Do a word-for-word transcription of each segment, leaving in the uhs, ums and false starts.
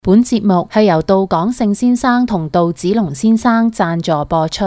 本節目係由杜港勝先生同杜子龍先生贊助播出。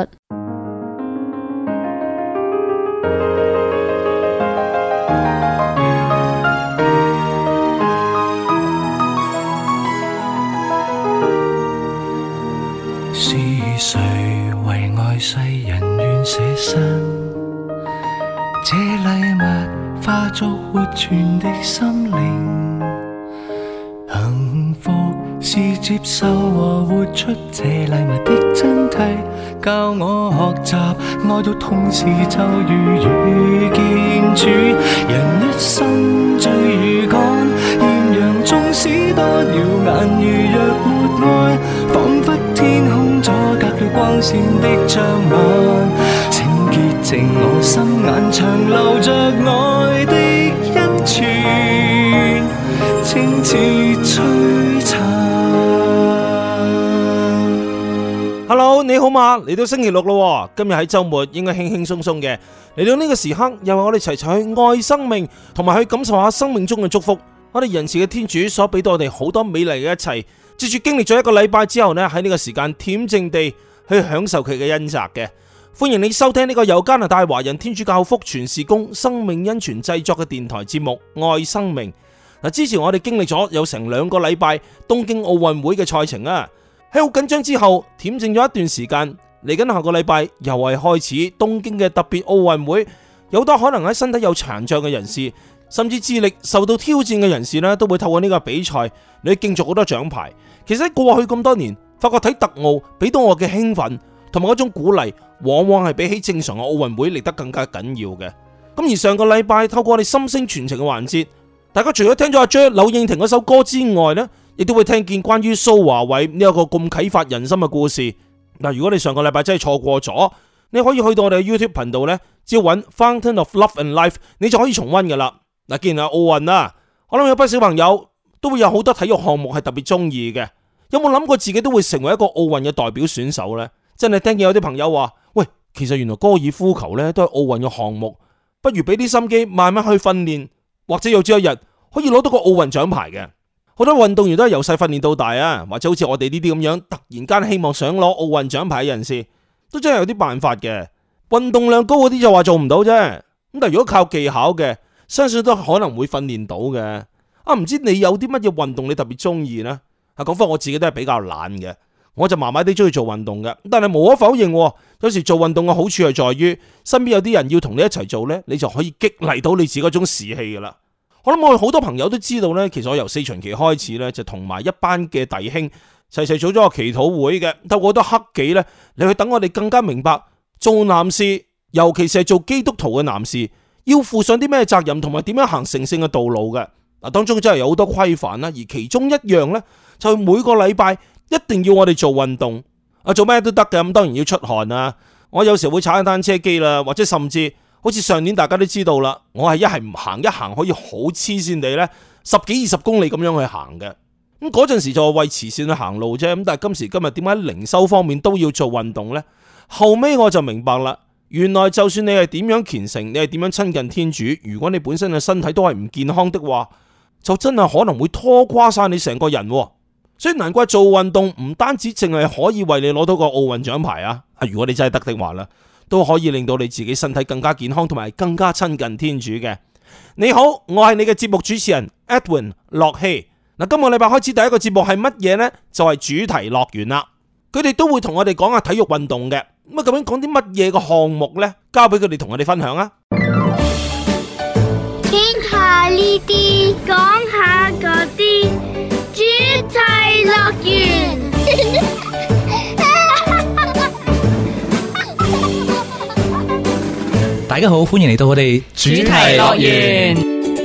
是誰為愛世人願捨身？這禮物化作活存的心靈，幸福是接受和活出這禮物的真諦，教我學習愛到痛時就如遇見主。人一生最如趕豔陽，縱使多耀眼，如若沒愛，彷彿天空阻隔了光線的障礙。請潔淨我心眼，長留着愛的恩泉，清似璀璨。 Hello， 你好嘛？嚟到星期六咯，今日喺周末應該輕輕鬆鬆嘅。嚟到呢個時刻，又係我哋齊齊去愛生命，同埋去感受下生命中嘅祝福。我哋仁慈嘅天主所俾到我哋好多美麗嘅一切，接住經歷咗一個禮拜之後呢，喺呢個時間恬靜地去享受佢嘅恩澤嘅。歡迎你收聽呢個由加拿大華人天主教福傳事工生命恩泉製作嘅電台節目《愛生命》。嗱，之前我哋經歷咗有成兩個禮拜東京奧運會嘅賽程啊，喺好緊張之後恬靜咗一段時間，嚟緊下個禮拜又係開始東京嘅特別奧運會，有好多可能喺身體有殘障嘅人士，甚至智力受到挑戰嘅人士呢，都會透過呢個比賽你競逐好多獎牌。其實喺過去咁多年，發覺睇特奧俾到我嘅興奮同埋嗰種鼓勵，往往係比起正常嘅奧運會嚟得更加緊要嘅。咁而上個禮拜透過我哋心聲傳情嘅環節，大家除咗聽咗阿 J 柳應廷嗰首歌之外呢，亦都會聽見關於蘇華偉呢一個咁啟發人心嘅故事。嗱，如果你上個禮拜真係錯過咗，你可以去到我哋嘅 YouTube 頻道呢，只要揾 Fountain of Love and Life， 你就可以重溫噶啦。嗱，既然係奧運啦，我諗有班小朋友都會有好多體育項目係特別中意嘅。有冇諗過自己都會成為一個奧運嘅代表選手呢？真係聽見有啲朋友話，喂，其實原來高爾夫球呢都係奧運嘅項目，不如俾啲心機慢慢去訓練，或者有朝一日可以攞到個奧運獎牌嘅。好多運動員都係由細訓練到大啊，或者好似我哋呢啲咁樣突然間希望想攞奧運獎牌嘅人士，都真係有啲辦法嘅。運動量高嗰啲就話做唔到啫，咁但係如果靠技巧嘅，相信都可能會訓練到嘅。啊，唔知你有啲乜嘢運動你特別中意呢？啊，講翻我自己都係比較懶嘅，我就麻麻地中意做運動嘅。但係無可否認，有時做運動嘅好處係在於身邊有啲人要同你一齊做呢，你就可以激勵到你自己嗰種士氣噶啦。我諗我好多朋友都知道呢，其實我由四旬期開始呢，就同埋一班嘅弟兄齊齊組咗個祈禱會嘅，透過好多克己呢，你去等我哋更加明白做男士，尤其是係做基督徒嘅男士，要負上啲咩責任，同埋點樣行成聖嘅道路嘅。嗱，當中真係有好多規範啦，而其中一樣呢，就係每個禮拜一定要我哋做運動，啊，做咩都得嘅，咁當然要出汗啊。我有時會踩下單車機啦，或者甚至好似上年大家都知道啦，我係一係唔行，一行可以好黐線地呢，十幾二十公里咁樣去行嘅。咁嗰陣時就為慈善去行路啫。咁但係今時今日點解靈修方面都要做運動呢？後尾我就明白啦，原來就算你係點樣虔誠，你係點樣親近天主，如果你本身嘅身體都係唔健康的話，就真係可能會拖垮晒你成個人。所以難怪做運動唔單止淨係可以為你攞到個奧運獎牌啊！如果你真係得的話啦，都可以令到你自己身體更加健康，同埋更加親近天主嘅。你好，我係你嘅節目主持人 Edwin 樂希。嗱，今個禮拜開始第一個節目係乜嘢呢？就係主題樂園啦。佢哋都會同我哋講下體育運動嘅。咁啊，究竟講啲乜嘢嘅項目呢？交俾佢哋同我哋分享啊！ 傾下呢啲，講下嗰啲，主題樂園。 大家好，歡迎嚟到我哋主題樂園。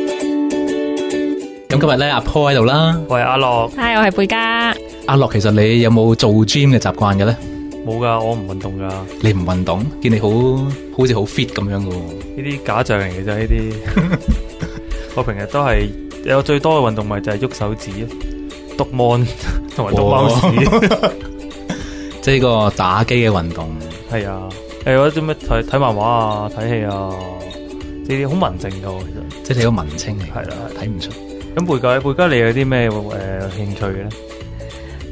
咁今日咧，阿 Paul 喺度啦， 我係阿樂， 係我係貝嘉。 阿樂，其實你有冇做 gym 嘅習慣嘅咧？ 冇噶，我唔運動噶。 你唔運動，見你好好似好 fit 咁樣噶。 呢啲假象嚟嘅啫，呢啲。我平日都係有最多嘅運動咪就係喐手指、篤 mon 同埋篤貓屎， 即係呢個打機嘅運動。 係啊。誒，或者啲咩睇睇漫畫啊、睇戲啊，呢啲好文靜噶，其實即係你個文青嚟， 係啦， 睇唔出。 咁貝嘉，貝嘉你有啲咩誒興趣嘅咧？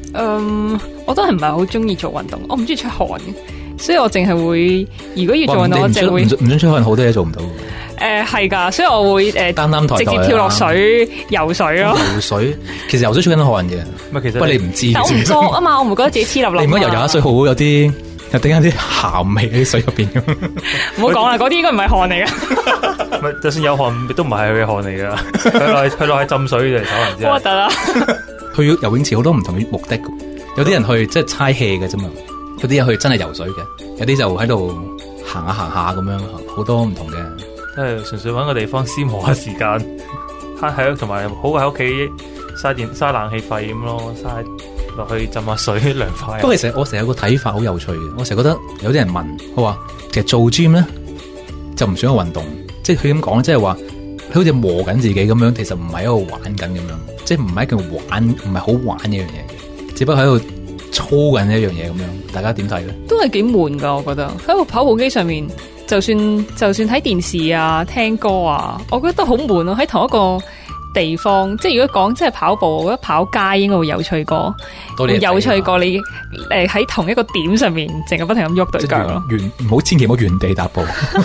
嗯，我都係唔係好中意做運動，我唔中意出汗嘅，所以我淨係會如果要做運動，我淨會唔准出汗，好多嘢做唔到。 誒係㗎，所以我會誒擔擔抬抬直接跳落水游水咯。 游水其實游水出緊汗嘅， 唔係其實不過你唔知， 但我唔覺啊嘛，我唔覺得自己黐立立。 你唔好游游下水好有啲。又突然間啲鹹味喺水入邊咁， 唔好講啦，嗰啲應該唔係汗嚟噶。 唔就算有汗，都唔係佢嘅汗嚟噶。佢落去佢落去浸水就可能之。 核突啦！ 去游泳池好多唔同嘅目的，有啲人去即係猜 hea 嘅啫嘛，有啲人去真係游水嘅，有啲就喺度行下行下咁樣，好多唔同嘅。 即係純粹搵個地方消磨下時間，慳喺同埋好過喺屋企嘥電嘥冷氣費咁咯，嘥。落去浸下水涼快。 不過其實我成日有個睇法好有趣嘅，我成日覺得有啲人問我話，其實做 gym 咧就唔算一個運動，即係佢咁講，即係話佢好似磨緊自己咁樣，其實唔係喺度玩緊咁樣，即係唔係一件玩唔係好玩嘅一樣嘢，只不過喺度操緊一樣嘢咁樣。大家點睇咧？ 都係幾悶噶，我覺得喺個跑步機上面，就算就算睇電視啊、聽歌啊，我覺得都好悶咯。喺同一個地方，即係如果講即係跑步，我覺得跑街應該會有趣過，會有趣過你誒喺同一個點上面，淨係不停咁喐對腳咯。 原唔好千祈唔好原地踏步。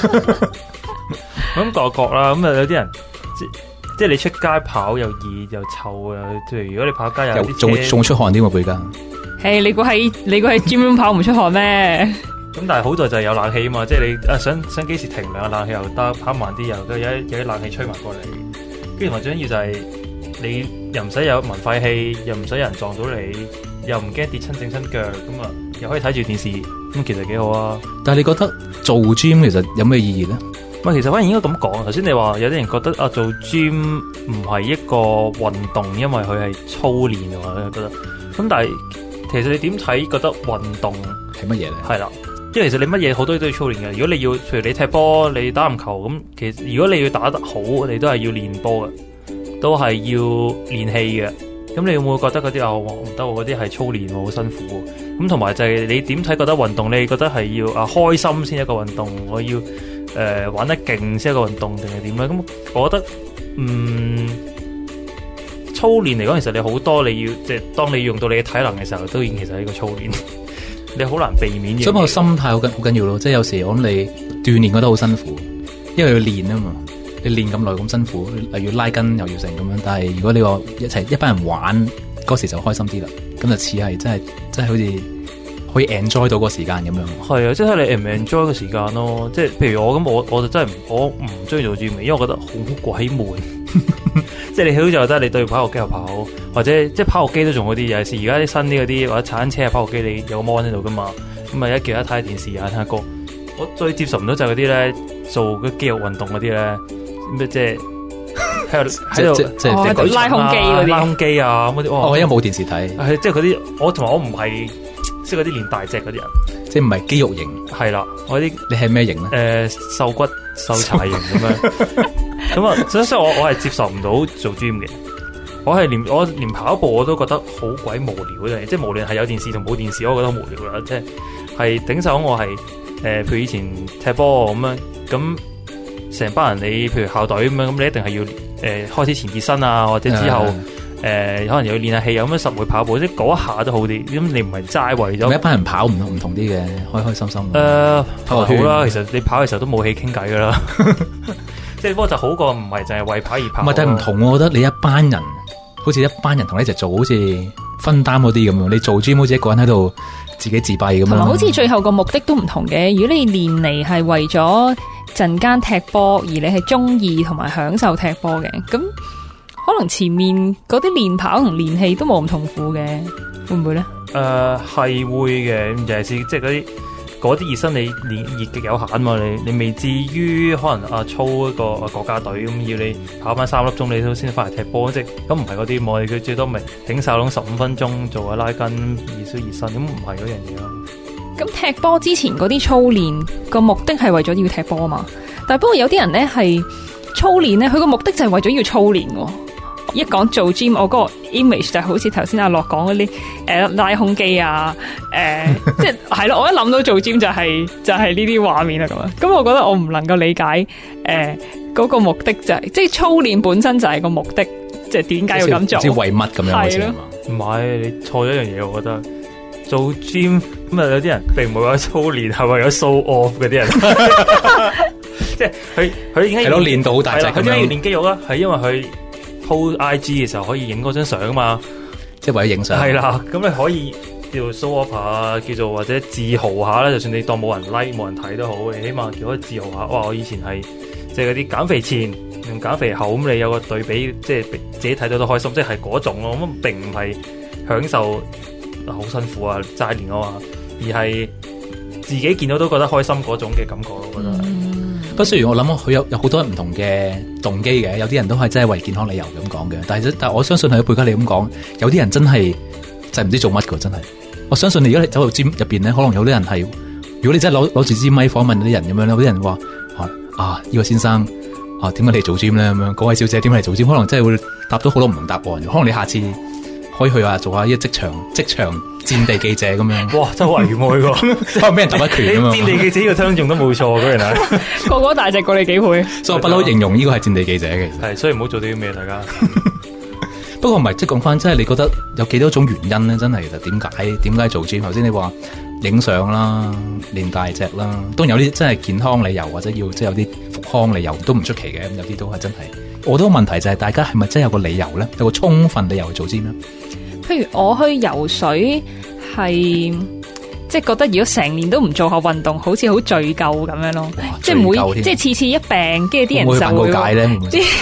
咁各各啦，咁啊有啲人即即係你出街跑又熱又臭啊，即係如果你跑街又仲仲出汗添喎背家。 誒，你估喺你估喺 gym 跑唔出汗咩？ 咁但係好在就係有冷氣啊嘛，即係你啊想想幾時停涼，冷氣又得，跑慢啲又有有啲冷氣吹埋過嚟。跟住同埋最緊要就係你又唔使有聞廢氣，又唔使有人撞到你，又唔驚跌親整親腳，咁啊又可以睇住電視，咁其實幾好啊！ 但係你覺得做 gym 其實有咩意義咧？ 唔係，其實反而應該咁講。頭先你話有啲人覺得啊做 gym 唔係一個運動，因為佢係操練啊嘛，覺得。咁但係其實你點睇覺得運動係乜嘢咧？係啦。因為其實你乜嘢好多都要操練嘅。如果你要，譬如你踢波、你打籃球咁，其實如果你要打得好，你都係要練波嘅，都係要練氣嘅。咁你會唔會覺得嗰啲啊唔得喎？嗰啲係操練喎，好辛苦喎。咁同埋就係你點睇覺得運動？你覺得係要啊開心先一個運動？我要誒、呃、玩得勁先一個運動定係點咧？咁我覺得嗯操練嚟講，其實你好多你要即係當你用到你嘅體能嘅時候，都已經其實係一個操練。你好難避免嘅， 所以個心態好緊好緊要咯。即係有時我諗你鍛煉覺得好辛苦，因為要練啊嘛。你練咁耐咁辛苦，例如拉筋又要成咁樣。但係如果你話一齊一班人玩嗰時就開心啲啦，咁就似係真係真係好似可以 enjoy 到個時間咁樣。 係啊，即係你 enjoy 個時間咯。即係譬如我咁，我我就真係我唔中意做 gym，因為我覺得好鬼悶。即係你好似話得你對跑步機又跑，或者即係跑步機都仲好啲。尤其是而家啲新啲嗰啲或者踩單車啊跑步機，你有個 mon 喺度噶嘛，咁咪一叫一睇下電視啊聽下歌。我最接受唔到就係嗰啲咧做嗰肌肉運動嗰啲咧，咩即係喺度喺度即係舉拉胸機嗰啲， 拉胸機啊咁嗰啲。 我因為冇電視睇， 係即係嗰啲我同埋我唔係識嗰啲練大隻嗰啲人， 即係唔係肌肉型。 係啦，我啲你係咩型咧？誒、 呃，瘦骨瘦柴型咁樣。咁啊，所以所以我我係接受唔到做 gym 嘅。我係連我連跑步我都覺得好鬼無聊嘅，即係無論係有電視同冇電視，我都覺得好無聊啦。即係係頂手我係誒、呃，譬如以前踢波咁樣，咁成班人你譬如校隊咁樣，咁你一定係要誒、呃、開始前熱身啊，或者之後誒、呃、可能又要練下氣，咁樣實會跑步，即係嗰一下都好啲。咁你唔係齋為咗一班人跑唔同唔同啲嘅，開開心心。誒、 呃，跑好啦，其實你跑嘅時候都冇氣傾偈噶啦。即係不過就好過唔係淨係為跑而跑。唔係，但係唔同，我覺得你一班人，好似一班人同你一齊做，好似分擔嗰啲咁樣。你做 gym 好似一個人喺度自己自閉咁樣。同埋好似最後個目的都唔同嘅。如果你練嚟係為咗陣間踢波，而你係中意同埋享受踢波嘅，咁可能前面嗰啲練跑同練氣都冇咁痛苦嘅，會唔會咧？誒、呃，係會嘅，尤其是即係嗰啲。嗰啲熱身你練熱極有限嘛，你你未至於可能啊操一個國家隊咁要你跑翻三粒鐘你都先翻嚟踢波，即係咁唔係嗰啲，我哋佢最多咪頂晒籠十五分鐘做下拉筋熱身熱身，咁唔係嗰樣嘢咯。咁踢波之前嗰啲操練個目的係為咗要踢波啊嘛，但係不過有啲人咧係操練咧，佢個目的就係為咗要操練喎。一講做 gym， 我嗰個 image 就好似頭先阿樂講嗰啲誒拉胸機啊，誒、呃、即係係咯，我一諗到做 gym 就係、是、就係呢啲畫面啦咁樣。咁我覺得我唔能夠理解誒嗰、呃那個目的就係、是、即係操練本身就係個目的，即係點解要咁做？即係為乜咁樣？係咯。 唔係，你錯咗一樣嘢，我覺得做 gym 咁啊，有啲人並唔係為咗操練，係為咗 show off 嗰啲人，即係佢佢已經係咯練到好大隻， 佢點解要練肌肉啊？係因為佢 po I G 嘅時候可以影嗰張相啊嘛， 即係為咗影相。係啦，咁你可以叫做 show off 下，叫做或者自豪下啦。就算你當冇人 like 冇人睇都好，你起碼叫可以自豪下。哇！我以前係即係嗰啲減肥前同減肥後咁，你有個對比，即係自己睇到都開心，即係嗰種咯。咁並唔係享受好辛苦啊齋練啊嘛，而係自己見到都覺得開心嗰種嘅感覺咯。我覺得。 不過雖然我諗佢有有好多唔同嘅動機嘅，有啲人都係真係為健康理由咁講嘅，但係但係我相信係貝嘉你咁講，有啲人真係就唔知做乜㗎，真係。我相信你如果你走到 gym 入邊咧，可能有啲人係，如果你真係攞攞住支咪訪問啲人咁樣，有啲人話啊呢個先生啊點解你做 gym 咧咁樣？嗰位小姐點解你做 gym？可能真係會答到好多唔同答案。可能你下次可以去啊做下呢個職場職場戰地記者咁樣。哇，真係好危險喎！可能俾人揼一拳咁樣。戰地記者呢個 term 用得冇錯，嗰人啊， 個個大隻過你幾倍。 所以我不嬲形容呢個係戰地記者嘅。 係，所以唔好做啲咩，大家。 不過唔係，即係講翻，即係你覺得有幾多種原因咧？真係其實點解點解做 gym？頭先你話影相啦、練大隻啦，當然有啲真係健康理由，或者要即係有啲復康理由都唔出奇嘅。咁有啲都係真係。我覺得個問題就係大家係咪真係有個理由咧？有個充分理由去做 gym 咧？ 譬如我去游水係。即係覺得如果成年都唔做下運動，好似好罪疚咁樣咯。即係每即係次次一病，跟住啲人就會解咧。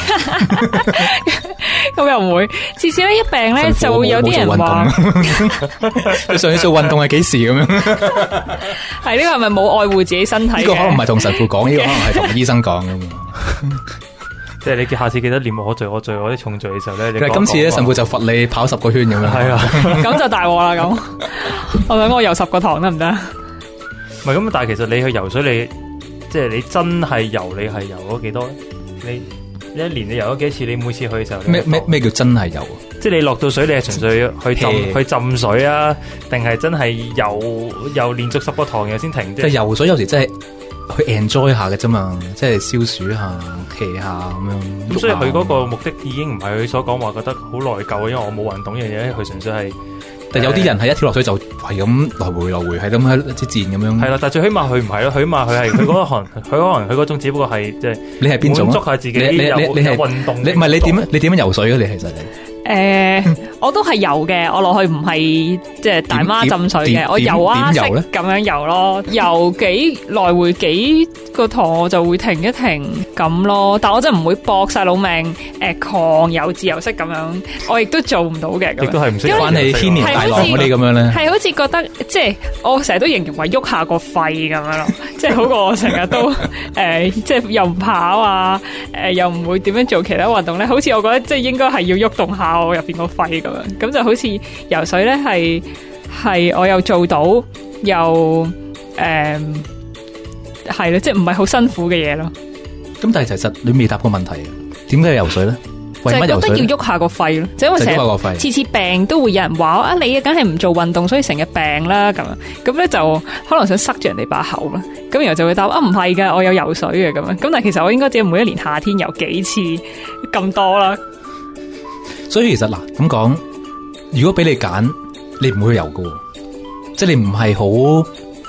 咁又唔會，次次咧一病咧就會有啲人話： 你上次做運動係幾時咁樣？ 係呢個係咪冇愛護自己身體？ 呢個可能唔係同神父講，呢個可能係同醫生講噶嘛。 即係你下次記得念我罪我罪我啲重罪嘅時候咧，你今次咧神父就罰你跑十個圈咁樣。係啊， 咁就大鑊啦咁。我想我游十個堂得唔得？ 唔係咁，但係其實你去游水，你即係你真係游，你係游咗幾多咧？你一年你游咗幾次？你每次去嘅時候咩咩咩叫真係游？ 即係你落到水，你係純粹去浸去浸水啊？定係真係游游連續十個堂又先停？ 即係游水有時真係。去 enjoy 下嘅啫嘛，即係消暑下、企下咁樣。 咁所以佢嗰個目的已經唔係佢所講話覺得好內疚，因為我冇運動呢樣嘢，佢純粹係。 但有啲人係一跳落水就係咁來回來回，係咁喺啲自然咁樣。 係啦，但最起碼佢唔係咯，最起碼佢係佢嗰行，佢可能佢嗰種只不過係即係你係邊種？ 滿足下自己有你你你係運動。 你唔係你點你點樣游水嘅？你其實你。 誒、呃，我都係游嘅，我落去唔係即係大媽浸水嘅，我游啊識咁樣游咯，游幾來回幾個堂我就會停一停咁咯，但我真係唔會搏晒老命誒、呃、狂游自由式咁樣，我亦都做唔到嘅。 亦都係唔識翻你天然大浪嗰啲咁樣咧， 係好似覺得即係我成日都形容為喐下個肺咁樣咯，即係好過我成日都誒、呃、即係又唔跑啊，誒、呃、又唔會點樣做其他運動咧，好似我覺得即係應該係要喐動下我入邊個肺咁樣，咁就好似游水咧係係我又做到又誒係咯，即係唔係好辛苦嘅嘢咯。 咁但係其實你未答過問題，點解要游水咧？為乜游水？ 就係覺得要喐下個肺咯，就因為成日次次病都會有人話啊，你啊梗係唔做運動，所以成日病啦咁樣，咁咧就可能想塞住人哋把口啦，咁然後就會答啊唔係嘅，我有游水嘅咁樣，咁但係其實我應該只係每一年夏天游幾次咁多啦。 所以其實嗱咁講，如果俾你揀，你唔會去游噶，即係你唔係好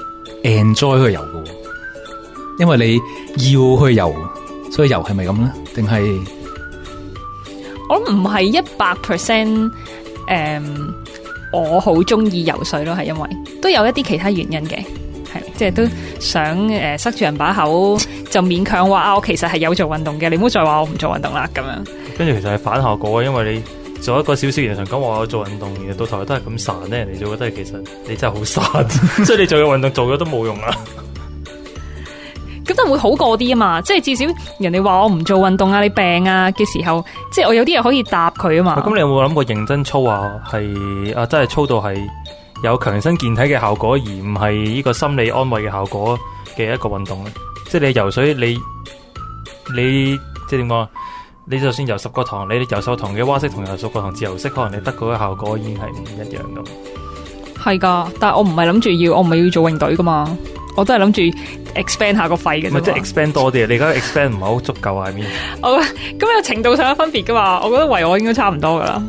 enjoy 去游噶，因為你要去游，所以游係咪咁咧？定係我唔係一百 percent 誒，我好中意游水咯，係因為都有一啲其他原因嘅，係即係都想誒、呃、塞住人把口，就勉強話啊，我其實係有做運動嘅，你唔好再話我唔做運動啦咁樣。跟住其實係反效果，因為你做一個小小人常講話我做運動，而到頭來都係咁散咧，人哋就覺得其實你真係好散，所以你做嘅運動做咗都冇用啦。咁都會好過啲啊嘛，即係至少人哋話我唔做運動啊，你病啊嘅時候，即係我有啲嘢可以答佢啊嘛。咁你有冇諗過認真操啊？係啊，真係操到係有強身健體嘅效果，而唔係呢個心理安慰嘅效果嘅一個運動咧？即係你游水，你你即係點講？你就算游十個堂，你游十個堂嘅蛙式同游十個堂自由式，可能你得嗰個效果已經係唔一樣咁。係噶，但係我唔係諗住要，我唔係要做泳隊噶嘛，我都係諗住 expand 下個肺嘅啫。即係 expand 多啲，你而家 expand 唔係好足夠啊？I mean，我咁有程度上有分別噶嘛？我覺得為我應該差唔多噶啦。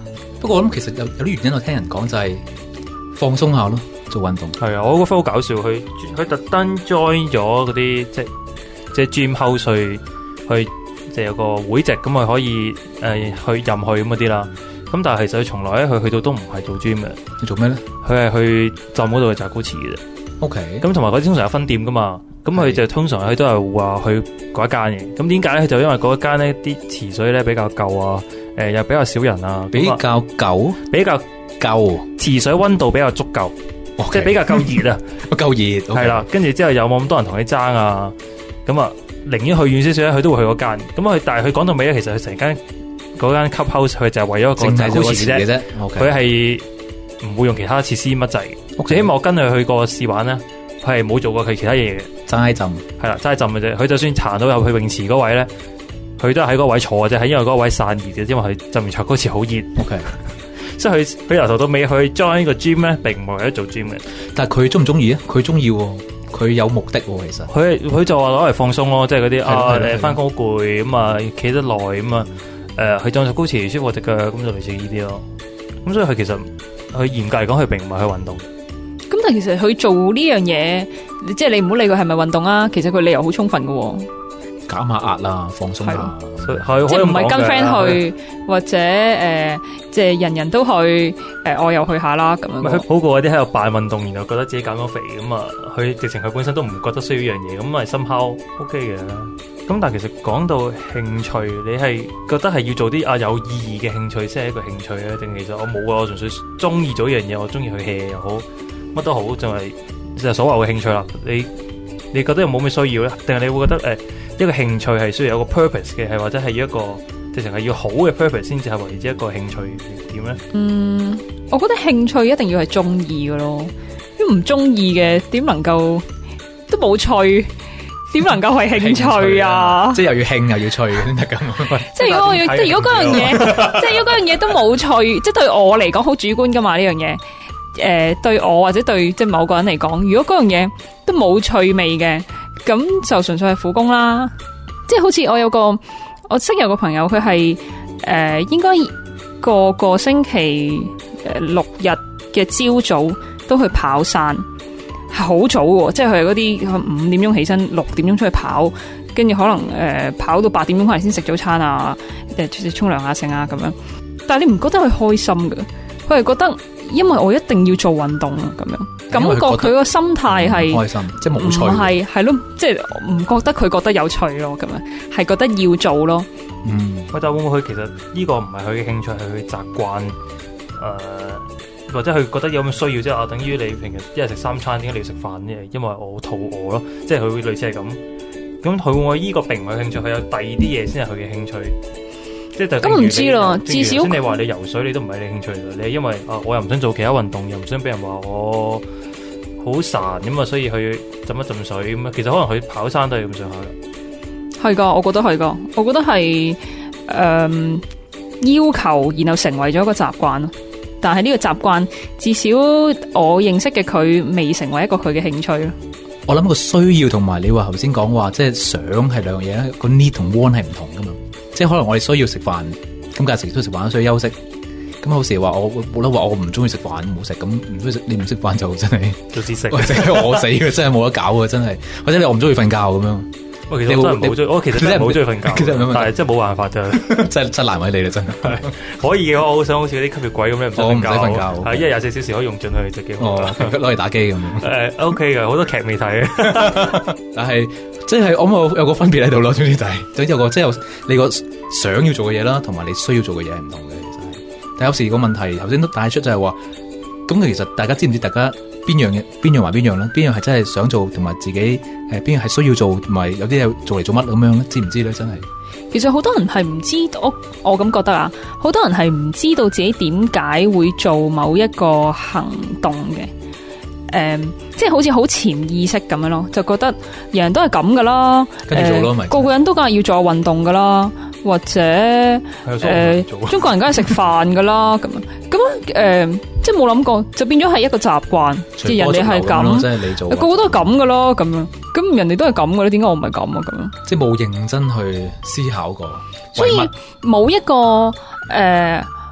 不過我諗其實有有啲原因，我聽人講就係放鬆下咯，做運動。 係啊，我個 friend 好搞笑，佢佢特登 join 咗嗰啲即即 gym house 去去即係有個會籍咁啊，可以誒、呃、去任去咁嗰啲啦。咁但係其實佢從來咧，佢去到都唔係做 gym 嘅。 你做咩咧？ 佢係去浸嗰度嘅扎古池嘅啫。 O K。 咁同埋嗰啲通常有分店噶嘛，咁佢就通常佢都係話去嗰一間嘅。咁點解咧？就因為嗰一間咧啲池水咧比較舊啊，誒、呃、又比較少人啊， 比較舊， 比較舊，池水溫度比較足夠， okay. 即係比較夠熱啊， 夠熱。 係啦，跟住之後有冇咁多人同你爭啊？咁啊，寧願去遠少少咧，佢都會去嗰間。咁佢但係佢講到尾咧，其實佢成間嗰間 club house 佢就係為咗個扎古池嘅啫，佢係唔會用其他設施乜滯。最起碼我跟佢去過試玩咧，佢係冇做過佢其他嘢嘅，齋浸係啦，齋浸嘅啫。佢就算行到入去泳池嗰位咧，佢都係喺嗰位坐嘅啫，係因為嗰位散熱嘅，因為佢浸完扎古池好熱。OK， 所以佢佢由頭到尾去 join 呢個 gym 咧，並唔係為咗做 gym 嘅。但係佢中唔中意啊？佢中意，佢有目的喎。其實佢佢就話攞嚟放鬆咯，即係嗰啲啊，你翻工好攰咁啊，企得耐咁啊。誒，佢浸扎古池舒服隻腳，咁就類似呢啲咯。咁所以佢其實佢嚴格嚟講，佢並唔係去運動。 咁但係其實佢做呢樣嘢，即係你唔好理佢係咪運動啊。其實佢理由好充分㗎，減下壓啦，放鬆啦。即係唔係跟 friend 去，或者誒，即係人人都去，誒，我又去下啦咁樣。 好過嗰啲喺度扮運動，然後覺得自己減咗肥咁啊，佢直情佢本身都唔覺得需要呢樣嘢，咁咪深烤 OK 嘅。咁但係其實講到興趣，你係覺得係要做啲啊有意義嘅興趣先係一個興趣咧，定其實我冇啊？我純粹中意做一樣嘢，我中意去 hea 又好，乜都好，就係就係所謂嘅興趣啦。你你覺得有冇咩需要咧？定係你會覺得誒、呃、一個興趣係需要有個 purpose 嘅，係或者係要一個直情係要好嘅 purpose 先至係為之一個興趣點咧？ 嗯，我覺得興趣一定要係中意嘅咯，如果唔中意嘅點能夠都冇趣。點能夠係興趣啊？ 即係又要興又要趣先得咁。 即係如果我要，即係如果嗰樣嘢，即係如果嗰樣嘢都冇趣，即係對我嚟講好主觀噶嘛呢樣嘢。誒、呃，對我或者對即係某個人嚟講，如果嗰樣嘢都冇趣味嘅，咁就純粹係苦工啦。即係好似我有個我識有個朋友，佢係誒應該個個星期誒六日嘅朝早都去跑山。係好早喎，即係佢係嗰啲五點鐘起身，六點鐘出去跑，跟住可能誒、呃、跑到八點鐘翻嚟先食早餐啊，誒出去沖涼下剩啊咁樣。但係你唔覺得佢開心嘅？佢係覺得因為我一定要做運動啊咁樣，感覺佢個心態係開心，即係冇趣，唔係係咯，即係唔覺得佢覺得有趣咯咁樣，係覺得要做咯。 嗯，喂，但會唔會佢其實呢個唔係佢嘅興趣，係佢習慣誒？呃或者佢覺得有咁需要，即係啊，等於你平日一日食三餐，點解你要食飯呢？因為我肚餓咯，即係佢會類似係咁。咁佢會唔會依個並唔係興趣，佢有第二啲嘢先係佢嘅興趣？即係咁唔知咯。至少你話你游水，你都唔係你興趣嚟，你係因為啊，我又唔想做其他運動，又唔想俾人話我好孱咁啊，所以去浸一浸水咁啊。其實可能佢跑山都係咁上下嘅。係噶，我覺得係噶，我覺得係誒、呃、要求，然後成為咗一個習慣咯。但係呢個習慣，至少我認識嘅佢未成為一個佢嘅興趣咯。我諗個需要同埋你話頭先講話，即係想係兩樣嘢咧，個 need 同 want 係唔同噶嘛。即係可能我哋需要食飯，咁隔時都食飯，需要休息。咁好時話我冇得話，我唔中意食飯，冇食咁唔中意食，你唔食飯就真係做知識，或者餓死嘅，真係冇得搞嘅，真係。或者你我唔中意瞓覺咁樣。其實我真係唔好中意，我其實真係唔好中意瞓覺，但係真係冇辦法啫，真真難為你啦，真係。可以嘅話，我好想好似嗰啲吸血鬼咁樣，唔使瞓覺，係一日廿四小時可以用盡佢，就幾好。攞嚟打機咁樣。誒，O K 嘅，好多劇未睇。但係即係我冇有個分別喺度咯，總之就係，總之有個即係有你個想要做嘅嘢啦，同埋你需要做嘅嘢係唔同嘅，其實係。但有時個問題頭先都帶出就係話，咁其實大家知唔知大家？邊樣嘅邊樣話邊樣咧？邊樣係真係想做，同埋自己誒邊樣係需要做，同埋有啲嘢做嚟做乜咁樣咧？知唔知咧？真係其實好多人係唔知道，我我咁覺得啊，好多人係唔知道自己點解會做某一個行動嘅。誒、嗯，即係好似好潛意識咁樣咯，就覺得人人都係咁噶啦，跟住做咯，咪、呃、個個人都梗係要做運動噶啦，或者誒、呃，中國人梗係食飯噶啦，咁咁誒，即係冇諗過，就變咗係一個習慣，即係人哋係咁，即係你做，個個都係咁噶咯，咁樣，咁人哋都係咁噶啦，點解我唔係咁啊？咁樣，即係冇認真去思考過，所以冇一個誒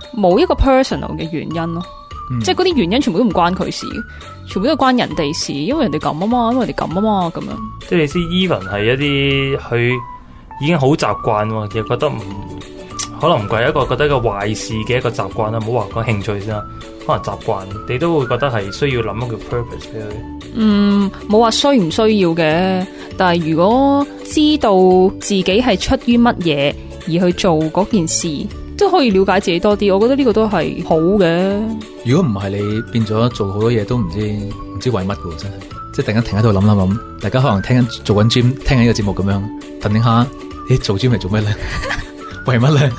冇一個 personal 嘅原因咯。嗯、即係嗰啲原因全部都唔關佢事，全部都係關人哋事，因為人哋咁啊嘛，因為人哋咁啊嘛，咁樣。 即係你知 even 係一啲佢已經好習慣喎，亦覺得唔可能唔係一個覺得一個壞事嘅一個習慣啦，唔好話講興趣先啦，可能習慣你都會覺得係需要諗一個 purpose 俾佢。嗯， 冇話需唔需要嘅，但係如果知道自己係出於乜嘢而去做嗰件事，都可以了解自己多啲，我覺得呢個都係好嘅。 如果唔係你變咗做好多嘢都唔知唔知為乜嘅，真係即係突然間停喺度諗諗諗，大家可能聽緊做緊 gym 聽緊呢個節目咁樣，等等下，咦做 gym 嚟做咩咧？為乜咧？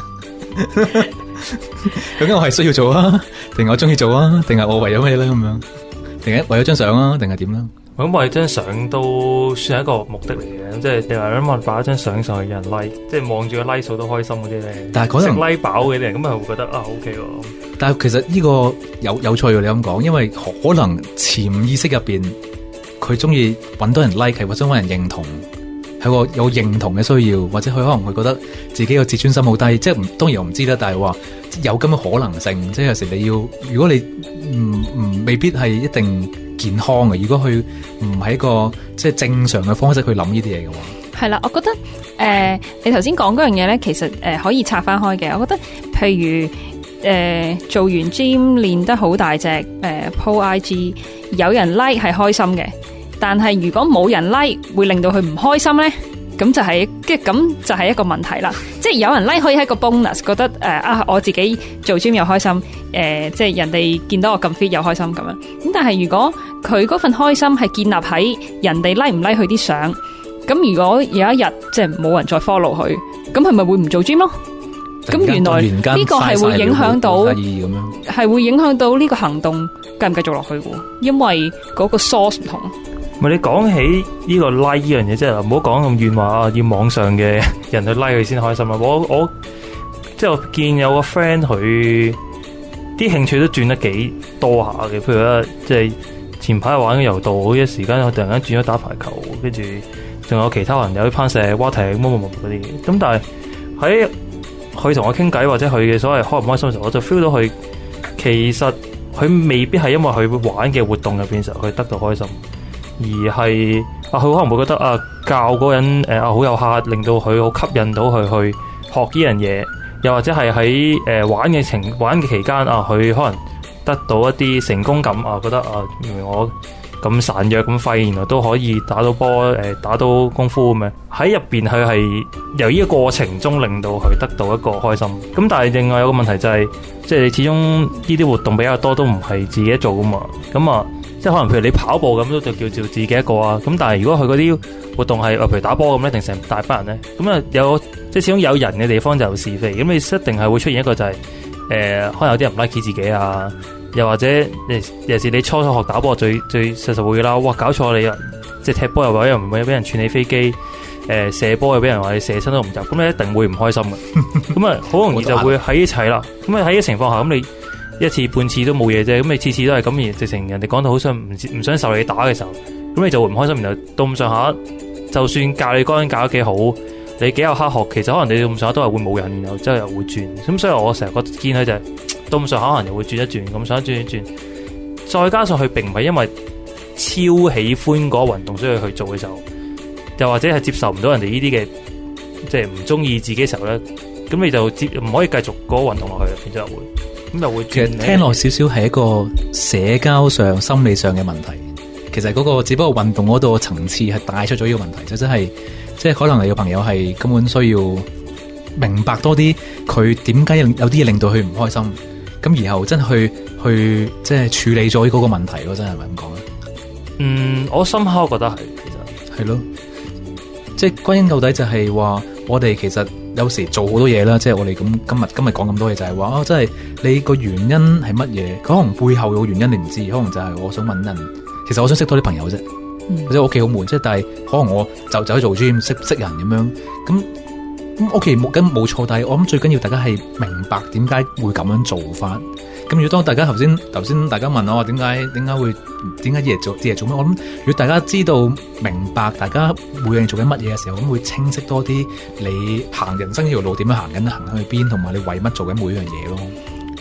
究竟我係需要做啊，定係我中意做啊，定係我為咗咩咧咁樣？定係為咗張相啊，定係點咧？ 我諗為張相都算係一個目的嚟嘅，即係你話諗下擺一張相上去有人 like， 即係望住個 like 數都開心嗰啲咧。但係嗰陣 like 飽嘅啲人，咁啊會覺得啊 OK 喎。 但係其實呢個有有趣喎，你咁講，因為可能潛意識入邊佢中意搵到人 like， 或者搵人認同，係個有認同嘅需要，或者佢可能會覺得自己個自尊心好低，即係唔當然我唔知啦，但係話有咁嘅可能性，即係有時你要如果你唔唔未必係一定健康嘅，如果佢唔係一個即係正常嘅方式去諗呢啲嘢嘅話，係啦，我覺得誒、呃，你頭先講嗰樣嘢咧，其實誒、呃、可以拆翻開嘅。我覺得譬如誒、呃、做完 gym 練得好大隻，誒、呃、po I G 有人 like 係開心嘅，但係如果冇人 like 會令到佢唔開心咧，咁就係即係咁就係一個問題啦。即係有人 like 可以係一個 bonus， 覺得誒、呃、啊我自己做 gym 又開心，誒、呃、即係人哋見到我咁 fit 又開心咁樣。咁但係如果佢嗰份開心係建立喺人哋 like 唔 like 佢啲相，咁如果有一日即係冇人再 follow 佢，咁係咪會唔做 gym 咯？咁原來呢個係會影響到，係會影響到呢個行動繼唔繼續落去嘅，因為嗰個 source 唔同。 唔係你講起呢個 like 呢樣嘢，即係唔好講咁遠話啊，要網上嘅人去 like 佢先開心啦。我我即係我見有個 friend 佢啲興趣都轉得幾多下嘅，譬如咧即係前排玩嘅柔道，好一時間我突然間轉咗打排球，跟住仲有其他人有啲攀石、蛙艇、乜乜乜嗰啲。咁但係喺佢同我傾偈或者佢嘅所謂開唔開心嘅時候，我就 feel 到佢其實佢未必係因為佢會玩嘅活動入邊時候佢得到開心。而係啊，佢可能會覺得啊，教嗰個人誒啊好有客，令到佢好吸引到佢去學呢樣嘢，又或者係喺誒玩嘅情玩嘅期間啊，佢可能得到一啲成功感啊，覺得啊，原來我咁孱弱咁廢，原來都可以打到波誒、呃，打到功夫咁樣喺入邊，佢係由呢個過程中令到佢得到一個開心。咁但係另外有個問題就係、是，即係你始終呢啲活動比較多都唔係自己做噶嘛，咁啊。即係可能譬如你跑步咁都就叫做自己一個啊，咁但係如果佢嗰啲活動係，譬如打波咁，一定成大班人咧，咁啊有即係始終有人嘅地方就有是非，咁你一定係會出現一個就係、是、誒、呃，可能有啲人唔 like 自己啊，又或者尤其是你初初學打波最最實實會啦，哇搞錯你啊，即係踢波又或者唔會俾人串你飛機，誒、呃、射波又俾人話你射身都唔入，咁你一定會唔開心嘅，咁啊好容易就會喺一齊啦，咁啊喺呢個情況下咁你。一次半次都冇嘢啫，咁你次次都係咁，而直情人哋講到好想唔唔想受你打嘅時候，咁你就會唔開心。然後到咁上下，就算教你嗰陣教得幾好，你幾有黑學，其實可能你到咁上下都係會冇人，然後之後又會轉。咁所以我成日覺得見佢就係、是、到咁上下可能又會轉一轉，咁上下轉一轉。再加上佢並唔係因為超喜歡嗰個運動所以去做嘅時候，又或者係接受唔到人哋呢啲嘅，即係唔中意自己嘅時候咧，咁你就接唔可以繼續嗰個運動落去，然之後會。咁又會，其實聽落少少係一個社交上、心理上嘅問題。其實嗰個只不過運動嗰度層次係帶出咗呢個問題，就真係即係可能你個朋友係根本需要明白多啲，佢點解有啲嘢令到佢唔開心，咁然後真係去去即係處理咗嗰個問題咯，真係咪咁講咧？ 嗯，我深刻覺得係，其實係咯，即係歸根究底就係話，我哋其實。有時做好多嘢啦，即係我哋咁今日今日講咁多嘢就係話哦，即係你個原因係乜嘢？可能背後有原因你唔知，可能就係我想問人。其實我想識多啲朋友啫，嗯、或者我屋企好悶，即係但係可能我就走去做 gym 識識人咁樣。咁咁屋企冇咁冇錯，但係我諗最緊要大家係明白點解會咁樣做法。咁如果當大家頭先頭先大家問我點解點解會點解啲嘢做啲嘢做咩？我諗如果大家知道明白大家每樣做緊乜嘢嘅時候，咁會清晰多啲你行人生呢條路點樣行緊，行去邊，同埋你為乜做緊每樣嘢咯。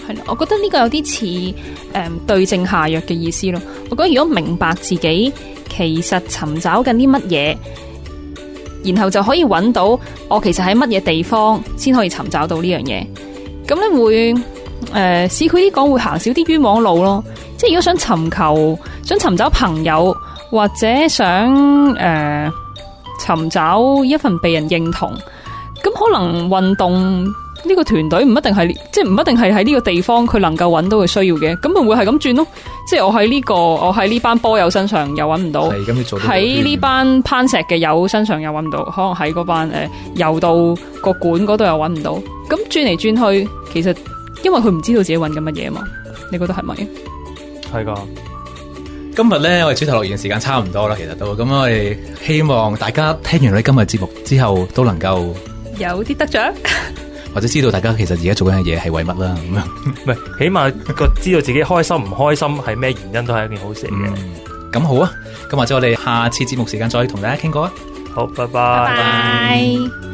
係咯，我覺得呢個有啲似誒對症下藥嘅意思咯。我覺得如果明白自己其實尋找緊啲乜嘢，然後就可以揾到我其實喺乜嘢地方先可以尋找到呢樣嘢，咁咧會誒市儈啲講會行少啲冤枉路咯。即係如果想尋求、想尋找朋友，或者想誒、呃、尋找一份被人認同，咁可能運動呢個團隊唔一定係，即係唔一定係喺呢個地方佢能夠揾到佢需要嘅，咁咪會係咁轉咯。即係我喺呢、這個，我喺呢班波友身上又揾唔到，喺呢班攀石嘅友身上又揾唔到，可能喺嗰班誒游到個館嗰度又揾唔到。咁轉嚟轉去，其實因為佢唔知道自己揾緊乜嘢嘛。你覺得係咪？ 係噶。 今日咧，我哋主題樂園時間差唔多啦，其實都咁，我哋希望大家聽完我哋今日節目之後，都能夠有啲得着。 或者知道大家其實而家做緊嘅嘢係為乜啦咁樣， 唔係起碼個知道自己開心唔開心係咩原因都係一件好事嘅。 咁、嗯、好啊，咁或者我哋下次節目時間再同大家傾過啊。 好，拜拜。 拜拜。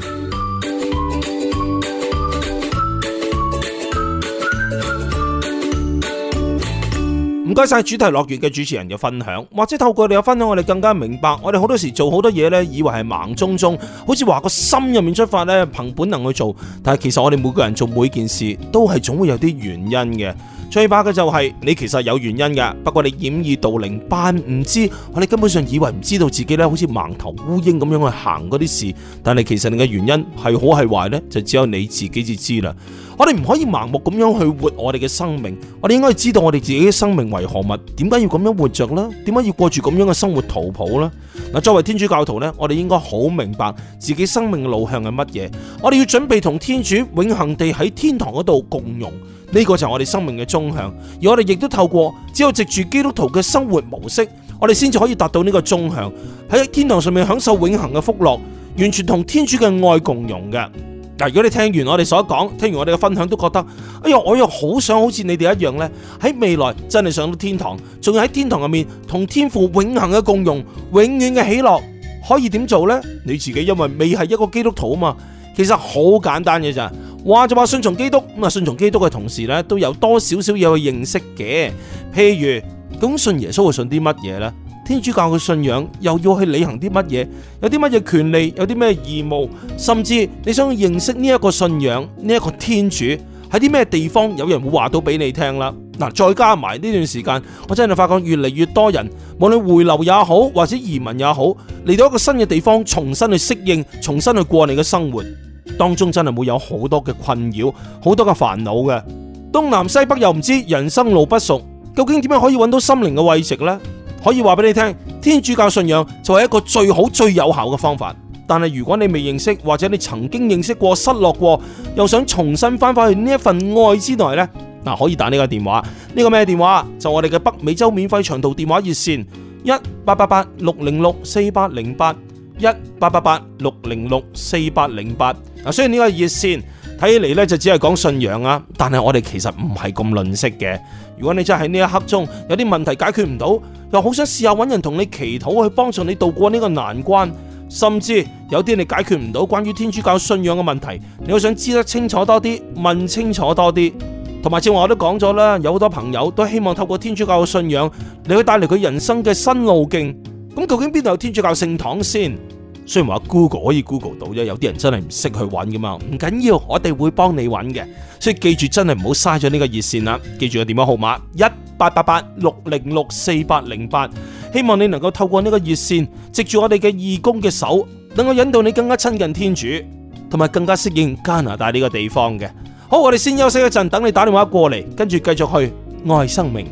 唔該晒主題樂園嘅主持人嘅分享，或者透過你嘅分享，我哋更加明白，我哋好多時做好多嘢呢，以為係盲中中，好似話個心入面出發呢，憑本能去做，但係其實我哋每個人做每件事都係總會有啲原因嘅。最怕嘅就係你其實有原因嘅，不過你掩耳盜鈴扮唔知，我哋根本上以為唔知道自己呢，好似盲頭烏蠅咁樣去行嗰啲事，但係其實你嘅原因係好係壞呢，就只有你自己至知啦。我哋唔可以盲目咁樣去活我哋嘅生命，我哋應該知道我哋自己嘅生命為何物，點解要咁樣活着呢？點解要過住咁樣嘅生活圖譜呢？嗱，作為天主教徒呢，我哋應該好明白自己生命嘅路向係乜嘢，我哋要準備同天主永恆地喺天堂嗰度共融，呢個就係我哋生命嘅終向。而我哋亦都透過只有藉住基督徒嘅生活模式，我哋先至可以達到呢個終向，喺天堂上面享受永恆嘅福樂，完全同天主嘅愛共融嘅。嗱，如果你聽完我哋所講，聽完我哋嘅分享，都覺得，哎呀，我又好想好似你哋一樣呢，喺未來真係上到天堂，仲要喺天堂入面同天父永恆嘅共融，永遠嘅喜樂，可以點做呢？你自己因為未係一個基督徒啊嘛，其實好簡單嘅咋，話就話信從基督，咁啊信從基督嘅同時呢，都有多少少嘢去認識嘅，譬如咁信耶穌會信啲乜嘢呢？天主教嘅信仰又要去履行啲乜嘢？有啲乜嘢權利？有啲咩義務？甚至你想認識呢一個信仰，呢一個天主喺啲咩地方？有人會話到俾你聽啦。嗱，再加埋呢段時間，我真係發覺越嚟越多人，無論回流也好，或者移民也好，嚟到一個新嘅地方，重新去適應，重新去過你嘅生活，當中真係會有好多嘅困擾，好多嘅煩惱嘅。東南西北又唔知，人生路不熟，究竟點樣可以揾到心靈嘅慰藉呢？可以話俾你聽，天主教信仰就係一個最好最有效嘅方法。但係如果你未認識，或者你曾經認識過失落過，又想重新翻返去呢一份愛之內呢，嗱，可以打呢個電話。呢個咩電話？就我哋嘅北美洲免費長途電話熱線一八八八六零六四八零八一八八八六零六四八零八。嗱，雖然呢個熱線睇起嚟咧就只係講信仰啊，但係我哋其實唔係咁吝嗇嘅。如果你真係喺呢一刻中有啲問題解決唔到，又好想試下揾人同你祈禱去幫助你渡過呢個難關，甚至有啲你解決唔到關於天主教信仰嘅問題，你好想知得清楚多啲，問清楚多啲。同埋正話我都講咗啦，有好多朋友都希望透過天主教嘅信仰嚟去帶嚟佢人生嘅新路徑。咁究竟邊度有天主教聖堂先？雖然話 Google 可以 Google 到啫，有啲人真係唔識去揾噶嘛，唔緊要，我哋會幫你揾嘅。所以記住真係唔好嘥咗呢個熱線啦，記住個電話號碼一八八八六零六四八零八。希望你能夠透過呢個熱線，藉住我哋嘅義工嘅手，能夠引導你更加親近天主，同埋更加適應加拿大呢個地方嘅。好，我哋先休息一陣，等你打電話過嚟，跟住繼續去愛生命。